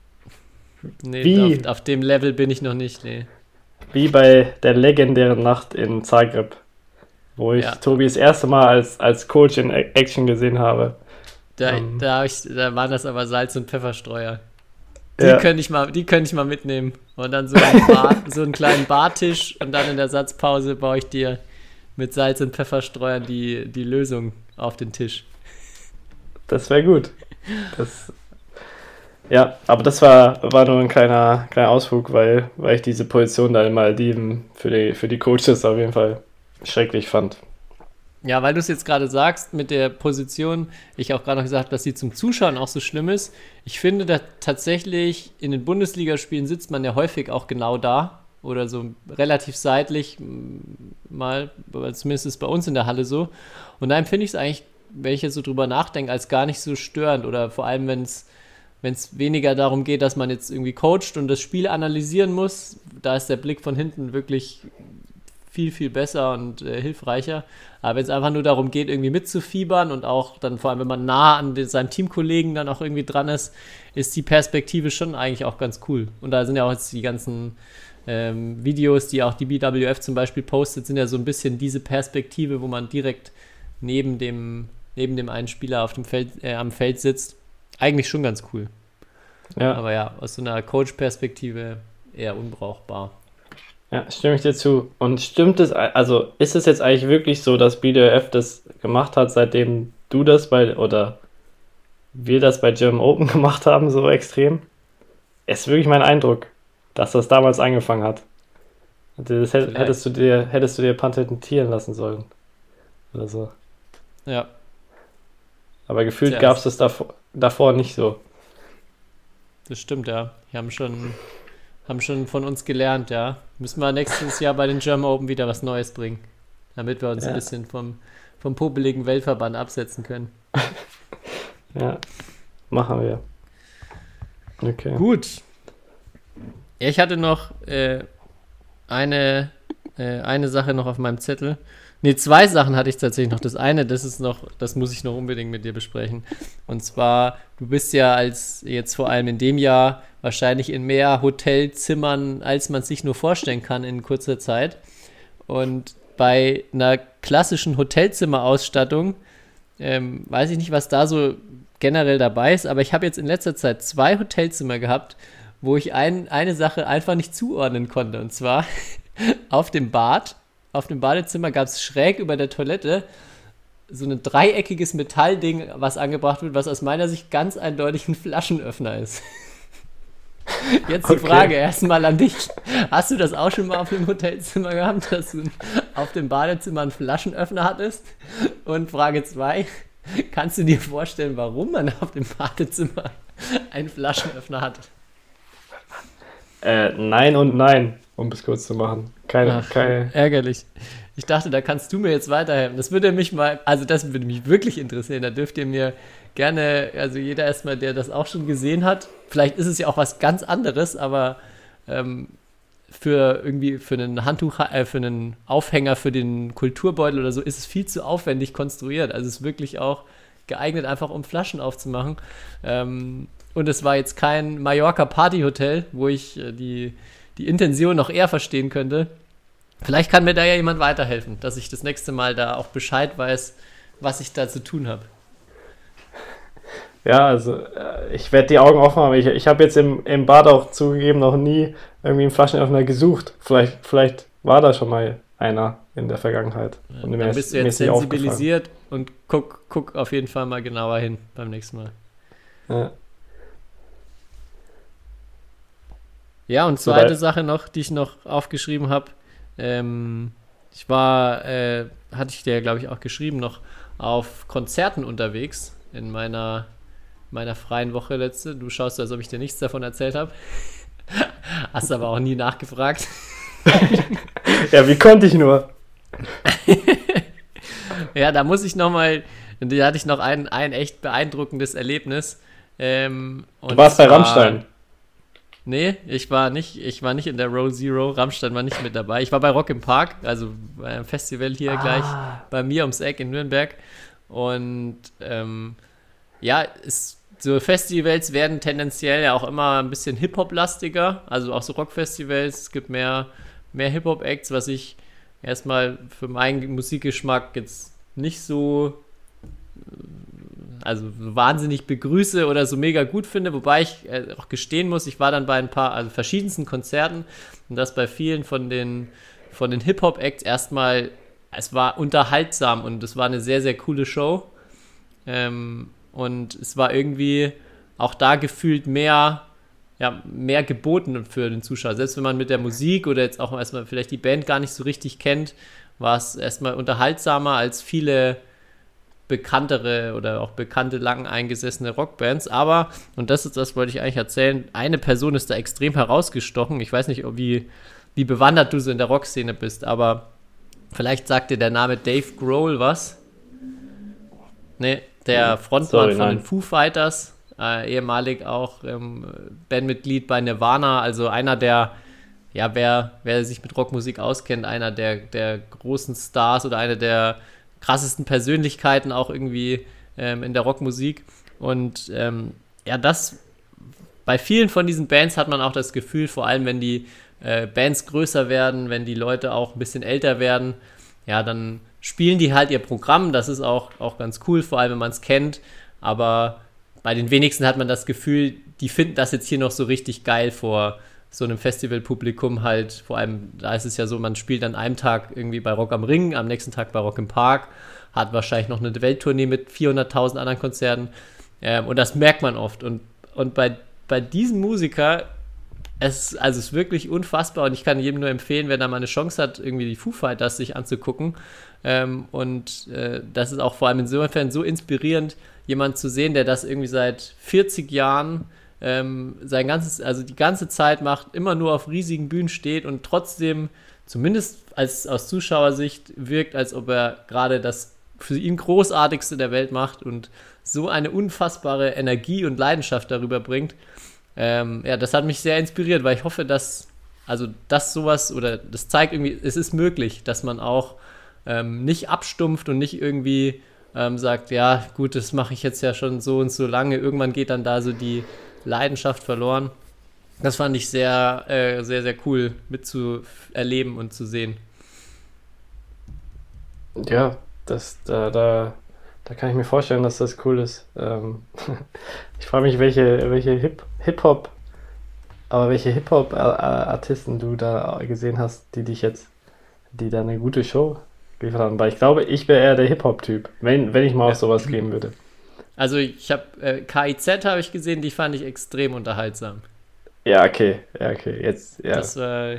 Nee, wie, auf, auf dem Level bin ich noch nicht, nee. Wie bei der legendären Nacht in Zagreb, wo ich ja. Tobi das erste Mal als, als Coach in Action gesehen habe. Da, um, da, ich, da waren das aber Salz- und Pfefferstreuer. Die ja. könnte ich mal, die könnte ich mal mitnehmen. Und dann so einen, Bar, so einen kleinen Bartisch und dann in der Satzpause baue ich dir mit Salz- und Pfefferstreuern die, die Lösung auf den Tisch. Das wäre gut. Das, ja, aber das war, war nur ein kleiner, kleiner Ausflug, weil, weil ich diese Position da in Malediven für die, für die Coaches auf jeden Fall schrecklich fand. Ja, weil du es jetzt gerade sagst mit der Position, ich auch gerade noch gesagt habe, dass sie zum Zuschauen auch so schlimm ist. Ich finde, dass tatsächlich in den Bundesligaspielen sitzt man ja häufig auch genau da oder so relativ seitlich mal, zumindest ist es bei uns in der Halle so. Und dann finde ich es eigentlich, wenn ich jetzt so drüber nachdenke, als gar nicht so störend oder vor allem, wenn es wenn es weniger darum geht, dass man jetzt irgendwie coacht und das Spiel analysieren muss, da ist der Blick von hinten wirklich viel, viel besser und äh, hilfreicher. Aber wenn es einfach nur darum geht, irgendwie mitzufiebern und auch dann vor allem, wenn man nah an den, seinem Teamkollegen dann auch irgendwie dran ist, ist die Perspektive schon eigentlich auch ganz cool. Und da sind ja auch jetzt die ganzen ähm, Videos, die auch die B W F zum Beispiel postet, sind ja so ein bisschen diese Perspektive, wo man direkt neben dem, neben dem einen Spieler auf dem Feld, äh, am Feld sitzt. Eigentlich schon ganz cool. Ja. Aber ja, aus so einer Coach-Perspektive eher unbrauchbar. Ja, stimme ich dir zu. Und stimmt es, also ist es jetzt eigentlich wirklich so, dass B W F das gemacht hat, seitdem du das bei, oder wir das bei German Open gemacht haben, so extrem? Ist wirklich mein Eindruck, dass das damals angefangen hat. Das hätt, hättest du dir, hättest du dir patentieren lassen sollen. Oder so. Ja. Aber gefühlt Tja, gab es das davor, davor nicht so. Das stimmt, ja. Die haben schon, haben schon von uns gelernt, ja. Müssen wir nächstes Jahr bei den German Open wieder was Neues bringen. Damit wir uns Ja. ein bisschen vom, vom popeligen Weltverband absetzen können. Ja, machen wir. Okay. Gut. Ja, ich hatte noch äh, eine, äh, eine Sache noch auf meinem Zettel. Ne, zwei Sachen hatte ich tatsächlich noch. Das eine, das ist noch, das muss ich noch unbedingt mit dir besprechen. Und zwar, du bist ja als jetzt vor allem in dem Jahr wahrscheinlich in mehr Hotelzimmern, als man sich nur vorstellen kann in kurzer Zeit. Und bei einer klassischen Hotelzimmerausstattung ähm, weiß ich nicht, was da so generell dabei ist, aber ich habe jetzt in letzter Zeit zwei Hotelzimmer gehabt, wo ich ein, eine Sache einfach nicht zuordnen konnte. Und zwar auf dem Bad, auf dem Badezimmer gab es schräg über der Toilette so ein dreieckiges Metallding, was angebracht wird, was aus meiner Sicht ganz eindeutig ein Flaschenöffner ist. Jetzt die Okay. Frage erstmal an dich. Hast du das auch schon mal auf dem Hotelzimmer gehabt, dass du auf dem Badezimmer einen Flaschenöffner hattest? Und Frage zwei, kannst du dir vorstellen, warum man auf dem Badezimmer einen Flaschenöffner hat? Äh, nein und nein, um es kurz zu machen. Keine, Ach, keine. ärgerlich. Ich dachte, da kannst du mir jetzt weiterhelfen. Das würde mich mal, also das würde mich wirklich interessieren. Da dürft ihr mir gerne, also jeder erstmal, der das auch schon gesehen hat, vielleicht ist es ja auch was ganz anderes, aber ähm, für irgendwie für einen Handtuch, äh, für einen Aufhänger für den Kulturbeutel oder so ist es viel zu aufwendig konstruiert. Also es ist wirklich auch geeignet, einfach um Flaschen aufzumachen. Ähm, und es war jetzt kein Mallorca-Party-Hotel, wo ich äh, die, die Intention noch eher verstehen könnte. Vielleicht kann mir da ja jemand weiterhelfen, dass ich das nächste Mal da auch Bescheid weiß, was ich da zu tun habe. Ja, also äh, ich werde die Augen offen haben. Ich, ich habe jetzt im, im Bad auch zugegeben noch nie irgendwie einen Flaschenöffner gesucht. Vielleicht, vielleicht war da schon mal einer in der Vergangenheit. Und mir Dann ist- bist du mir jetzt ist nicht sensibilisiert und guck, guck auf jeden Fall mal genauer hin beim nächsten Mal. aufgefallen. Ja, und Soweit. zweite Sache noch, die ich noch aufgeschrieben habe. Ähm, ich war, äh, hatte ich dir, glaube ich, auch geschrieben, noch auf Konzerten unterwegs in meiner, meiner freien Woche letzte. Du schaust, als ob ich dir nichts davon erzählt habe. Hast aber auch nie nachgefragt. Ja. Ja, wie konnte ich nur? Ja, da muss ich nochmal, da hatte ich noch ein, ein echt beeindruckendes Erlebnis. Ähm, Du warst bei Rammstein. Nee, ich war nicht, ich war nicht in der Row Zero, Rammstein war nicht mit dabei. Ich war bei Rock im Park, also bei einem Festival hier Ah. gleich bei mir ums Eck in Nürnberg. Und ähm, ja, es, so Festivals werden tendenziell ja auch immer ein bisschen Hip-Hop-lastiger, also auch so Rock-Festivals. Es gibt mehr, mehr Hip-Hop-Acts, was ich erstmal für meinen Musikgeschmack jetzt nicht so also wahnsinnig begrüße oder so mega gut finde, wobei ich äh, auch gestehen muss, ich war dann bei ein paar, also verschiedensten Konzerten und das bei vielen von den, von den Hip-Hop-Acts erstmal, es war unterhaltsam und es war eine sehr, sehr coole Show ähm, und es war irgendwie auch da gefühlt mehr, ja, mehr geboten für den Zuschauer. Selbst wenn man mit der Musik oder jetzt auch erstmal vielleicht die Band gar nicht so richtig kennt, war es erstmal unterhaltsamer als viele bekanntere oder auch bekannte, lang eingesessene Rockbands, aber, und das ist das, wollte ich eigentlich erzählen, eine Person ist da extrem herausgestochen. Ich weiß nicht, ob wie, wie bewandert du so in der Rockszene bist, aber vielleicht sagt dir der Name Dave Grohl was. Ne, der Frontmann Sorry, von nein. den Foo Fighters, äh, ehemalig auch ähm, Bandmitglied bei Nirvana, also einer der, ja, wer, wer sich mit Rockmusik auskennt, einer der, der großen Stars oder einer der krassesten Persönlichkeiten auch irgendwie ähm, in der Rockmusik. Und ähm, ja, das bei vielen von diesen Bands hat man auch das Gefühl, vor allem wenn die äh, Bands größer werden, wenn die Leute auch ein bisschen älter werden, ja, dann spielen die halt ihr Programm. Das ist auch, auch ganz cool, vor allem wenn man es kennt. Aber bei den wenigsten hat man das Gefühl, die finden das jetzt hier noch so richtig geil vor so einem Festivalpublikum halt. Vor allem, da ist es ja so, man spielt an einem Tag irgendwie bei Rock am Ring, am nächsten Tag bei Rock im Park, hat wahrscheinlich noch eine Welttournee mit vierhunderttausend anderen Konzerten. Ähm, und das merkt man oft. Und, und bei, bei diesem Musiker, es, also es ist wirklich unfassbar. Und ich kann jedem nur empfehlen, wenn er mal eine Chance hat, irgendwie die Foo Fighters sich anzugucken. Ähm, und äh, das ist auch vor allem insofern so inspirierend, jemand zu sehen, der das irgendwie seit vierzig Jahren ähm, sein ganzes, also die ganze Zeit macht, immer nur auf riesigen Bühnen steht und trotzdem, zumindest als aus Zuschauersicht, wirkt, als ob er gerade das für ihn Großartigste der Welt macht und so eine unfassbare Energie und Leidenschaft darüber bringt. Ähm, ja, das hat mich sehr inspiriert, weil ich hoffe, dass, also das sowas, oder das zeigt irgendwie, es ist möglich, dass man auch ähm, nicht abstumpft und nicht irgendwie ähm, sagt, ja gut, das mache ich jetzt ja schon so und so lange. Irgendwann geht dann da so die Leidenschaft verloren. Das fand ich sehr, äh, sehr, sehr cool mitzuerleben und zu sehen. Ja, das, da, da, da kann ich mir vorstellen, dass das cool ist. Ähm, ich frage mich, welche, welche Hip, Hip-Hop, aber welche Hip-Hop-Artisten du da gesehen hast, die dich jetzt, die da eine gute Show geliefert haben. Weil ich glaube, ich wäre eher der Hip-Hop-Typ, wenn, wenn ich mal auf sowas gehen würde. Also ich habe äh, K I Z habe ich gesehen, die fand ich extrem unterhaltsam. Ja, okay, ja, okay, jetzt, ja. Das war,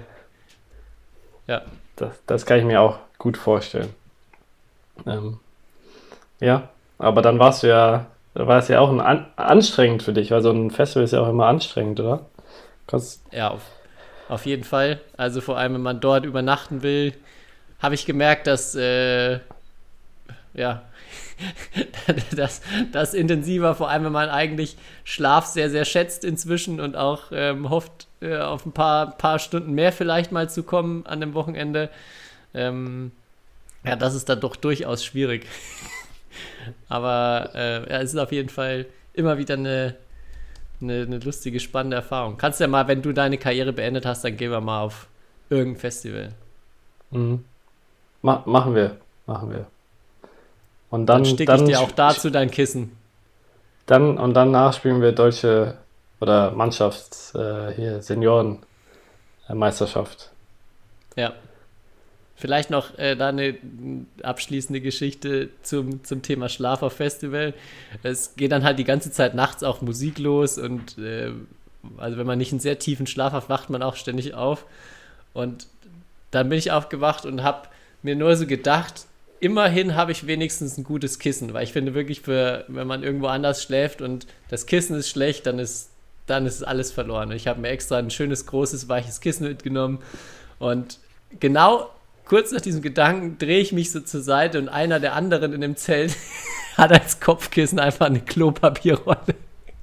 ja. Das, das kann ich mir auch gut vorstellen. Ähm, ja, aber dann warst du ja, da war es ja auch ein an, anstrengend für dich, weil so ein Festival ist ja auch immer anstrengend, oder? Kannst Ja, auf, auf jeden Fall. Also vor allem, wenn man dort übernachten will, habe ich gemerkt, dass äh, ja, das, das intensiver, vor allem wenn man eigentlich Schlaf sehr, sehr schätzt inzwischen und auch ähm, hofft, äh, auf ein paar, paar Stunden mehr vielleicht mal zu kommen an dem Wochenende. Ähm, ja, das ist dann doch durchaus schwierig. Aber äh, ja, es ist auf jeden Fall immer wieder eine, eine, eine lustige, spannende Erfahrung. Kannst ja mal, wenn du deine Karriere beendet hast, dann gehen wir mal auf irgendein Festival. Mhm. Ma- machen wir, machen wir. Und dann, Dann sticke ich dann dir auch sp- dazu dein Kissen. Dann und danach spielen wir deutsche oder Mannschafts äh, hier Seniorenmeisterschaft. Ja. Vielleicht noch äh, da eine abschließende Geschichte zum, zum Thema Schlaf auf Festival. Es geht dann halt die ganze Zeit nachts auch Musik los und äh, also wenn man nicht einen sehr tiefen Schlaf hat, wacht man auch ständig auf. Und dann bin ich aufgewacht und habe mir nur so gedacht, immerhin habe ich wenigstens ein gutes Kissen, weil ich finde wirklich, für, wenn man irgendwo anders schläft und das Kissen ist schlecht, dann ist, dann ist alles verloren. Und ich habe mir extra ein schönes, großes, weiches Kissen mitgenommen und genau kurz nach diesem Gedanken drehe ich mich so zur Seite und einer der anderen in dem Zelt hat als Kopfkissen einfach eine Klopapierrolle.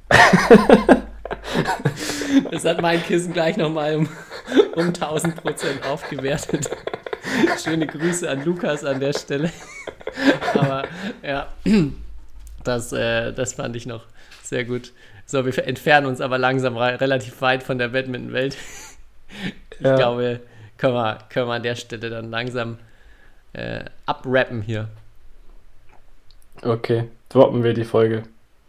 Das hat mein Kissen gleich nochmal um, um tausend Prozent aufgewertet. Schöne Grüße an Lukas an der Stelle. Aber ja, das, äh, das fand ich noch sehr gut. So, wir entfernen uns aber langsam re- relativ weit von der Badminton-Welt. Ich Ja. glaube, können wir, können wir an der Stelle dann langsam äh, abrappen hier. Okay, droppen wir die Folge.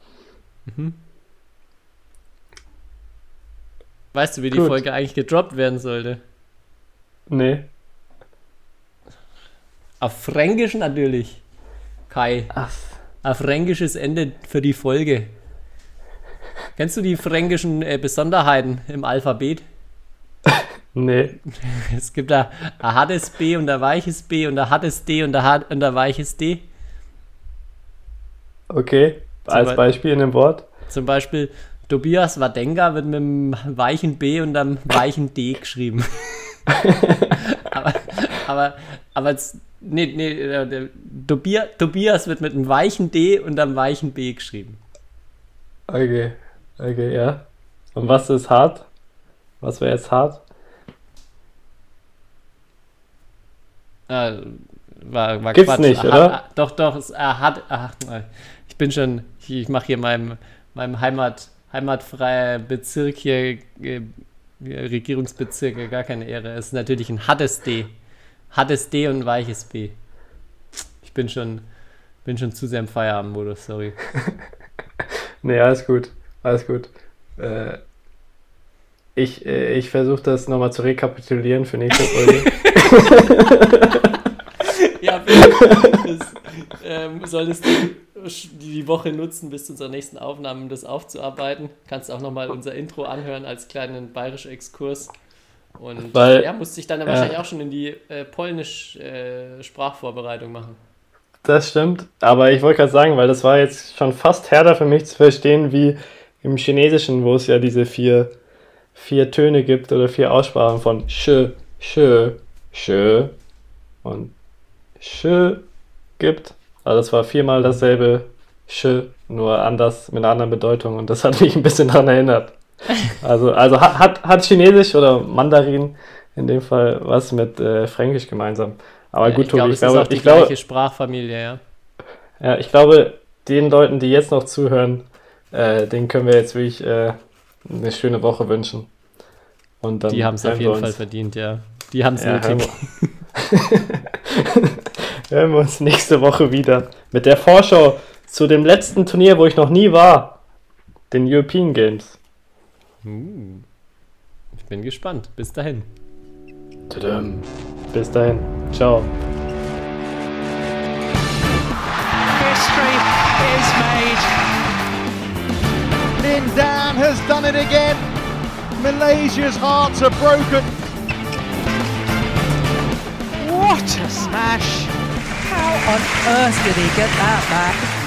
Weißt du, wie die Gut. Folge eigentlich gedroppt werden sollte? Nee. Auf Fränkisch natürlich. Kai. Ach, Ein fränkisches Ende für die Folge. Kennst du die fränkischen äh, Besonderheiten im Alphabet? nee. Es gibt da ein hartes B und ein weiches B und ein hartes D und ein, hart, und ein weiches D. Okay, als Be- Beispiel in dem Wort. Zum Beispiel Tobias Wadenga wird mit einem weichen B und einem weichen D geschrieben. aber, aber, aber jetzt, nee, nee, der, der, Tobias, Tobias wird mit einem weichen D und einem weichen B geschrieben. Okay, okay, ja. Und was ist hart? Was wäre jetzt hart? Ah, war, war Gibt's Quatsch. nicht, Ah, oder? ah, doch, doch, es, ah, hat, ach, ich bin schon, ich, ich mache hier meinem, meinem Heimat, heimatfreien Bezirk hier äh, Regierungsbezirke gar keine Ehre. Es ist natürlich ein hartes D. Hartes D und ein weiches B. Ich bin schon, bin schon zu sehr im Feierabendmodus, sorry. Nee, alles gut. Alles gut. Äh, ich äh, ich versuche das nochmal zu rekapitulieren für nächste Folge. Ja, das, ähm, solltest du die Woche nutzen bis zu unserer nächsten Aufnahme, um das aufzuarbeiten. Kannst auch nochmal unser Intro anhören als kleinen bayerischen Exkurs. Und Weil, ja, musste ich dann ja. wahrscheinlich auch schon in die äh, Polnisch-Sprachvorbereitung äh, machen. Das stimmt, aber ich wollte gerade sagen, weil das war jetzt schon fast härter für mich zu verstehen, wie im Chinesischen, wo es ja diese vier, vier Töne gibt oder vier Aussprachen von Sch, Sch, Sch und Sch gibt. Also das war viermal dasselbe Sch, nur anders, mit einer anderen Bedeutung und das hat mich ein bisschen daran erinnert. Also, also hat, hat, hat Chinesisch oder Mandarin in dem Fall was mit äh, Fränkisch gemeinsam. Aber ja, gut, ich Tobi, glaube, ich glaube, ist auch die ich glaube, gleiche Sprachfamilie, ja. Ja, ich glaube, den Leuten, die jetzt noch zuhören, äh, denen können wir jetzt wirklich äh, eine schöne Woche wünschen. Und dann die haben es auf jeden Fall verdient, ja. Die haben es ja, nötig. Hören wir, hören wir uns nächste Woche wieder mit der Vorschau zu dem letzten Turnier, wo ich noch nie war, den European Games. Uh, ich bin gespannt. Bis dahin. Tudum. Bis dahin. Ciao. History is made. Lin Dan has done it again. Malaysia's hearts are broken. What a smash! How on earth did he get that back?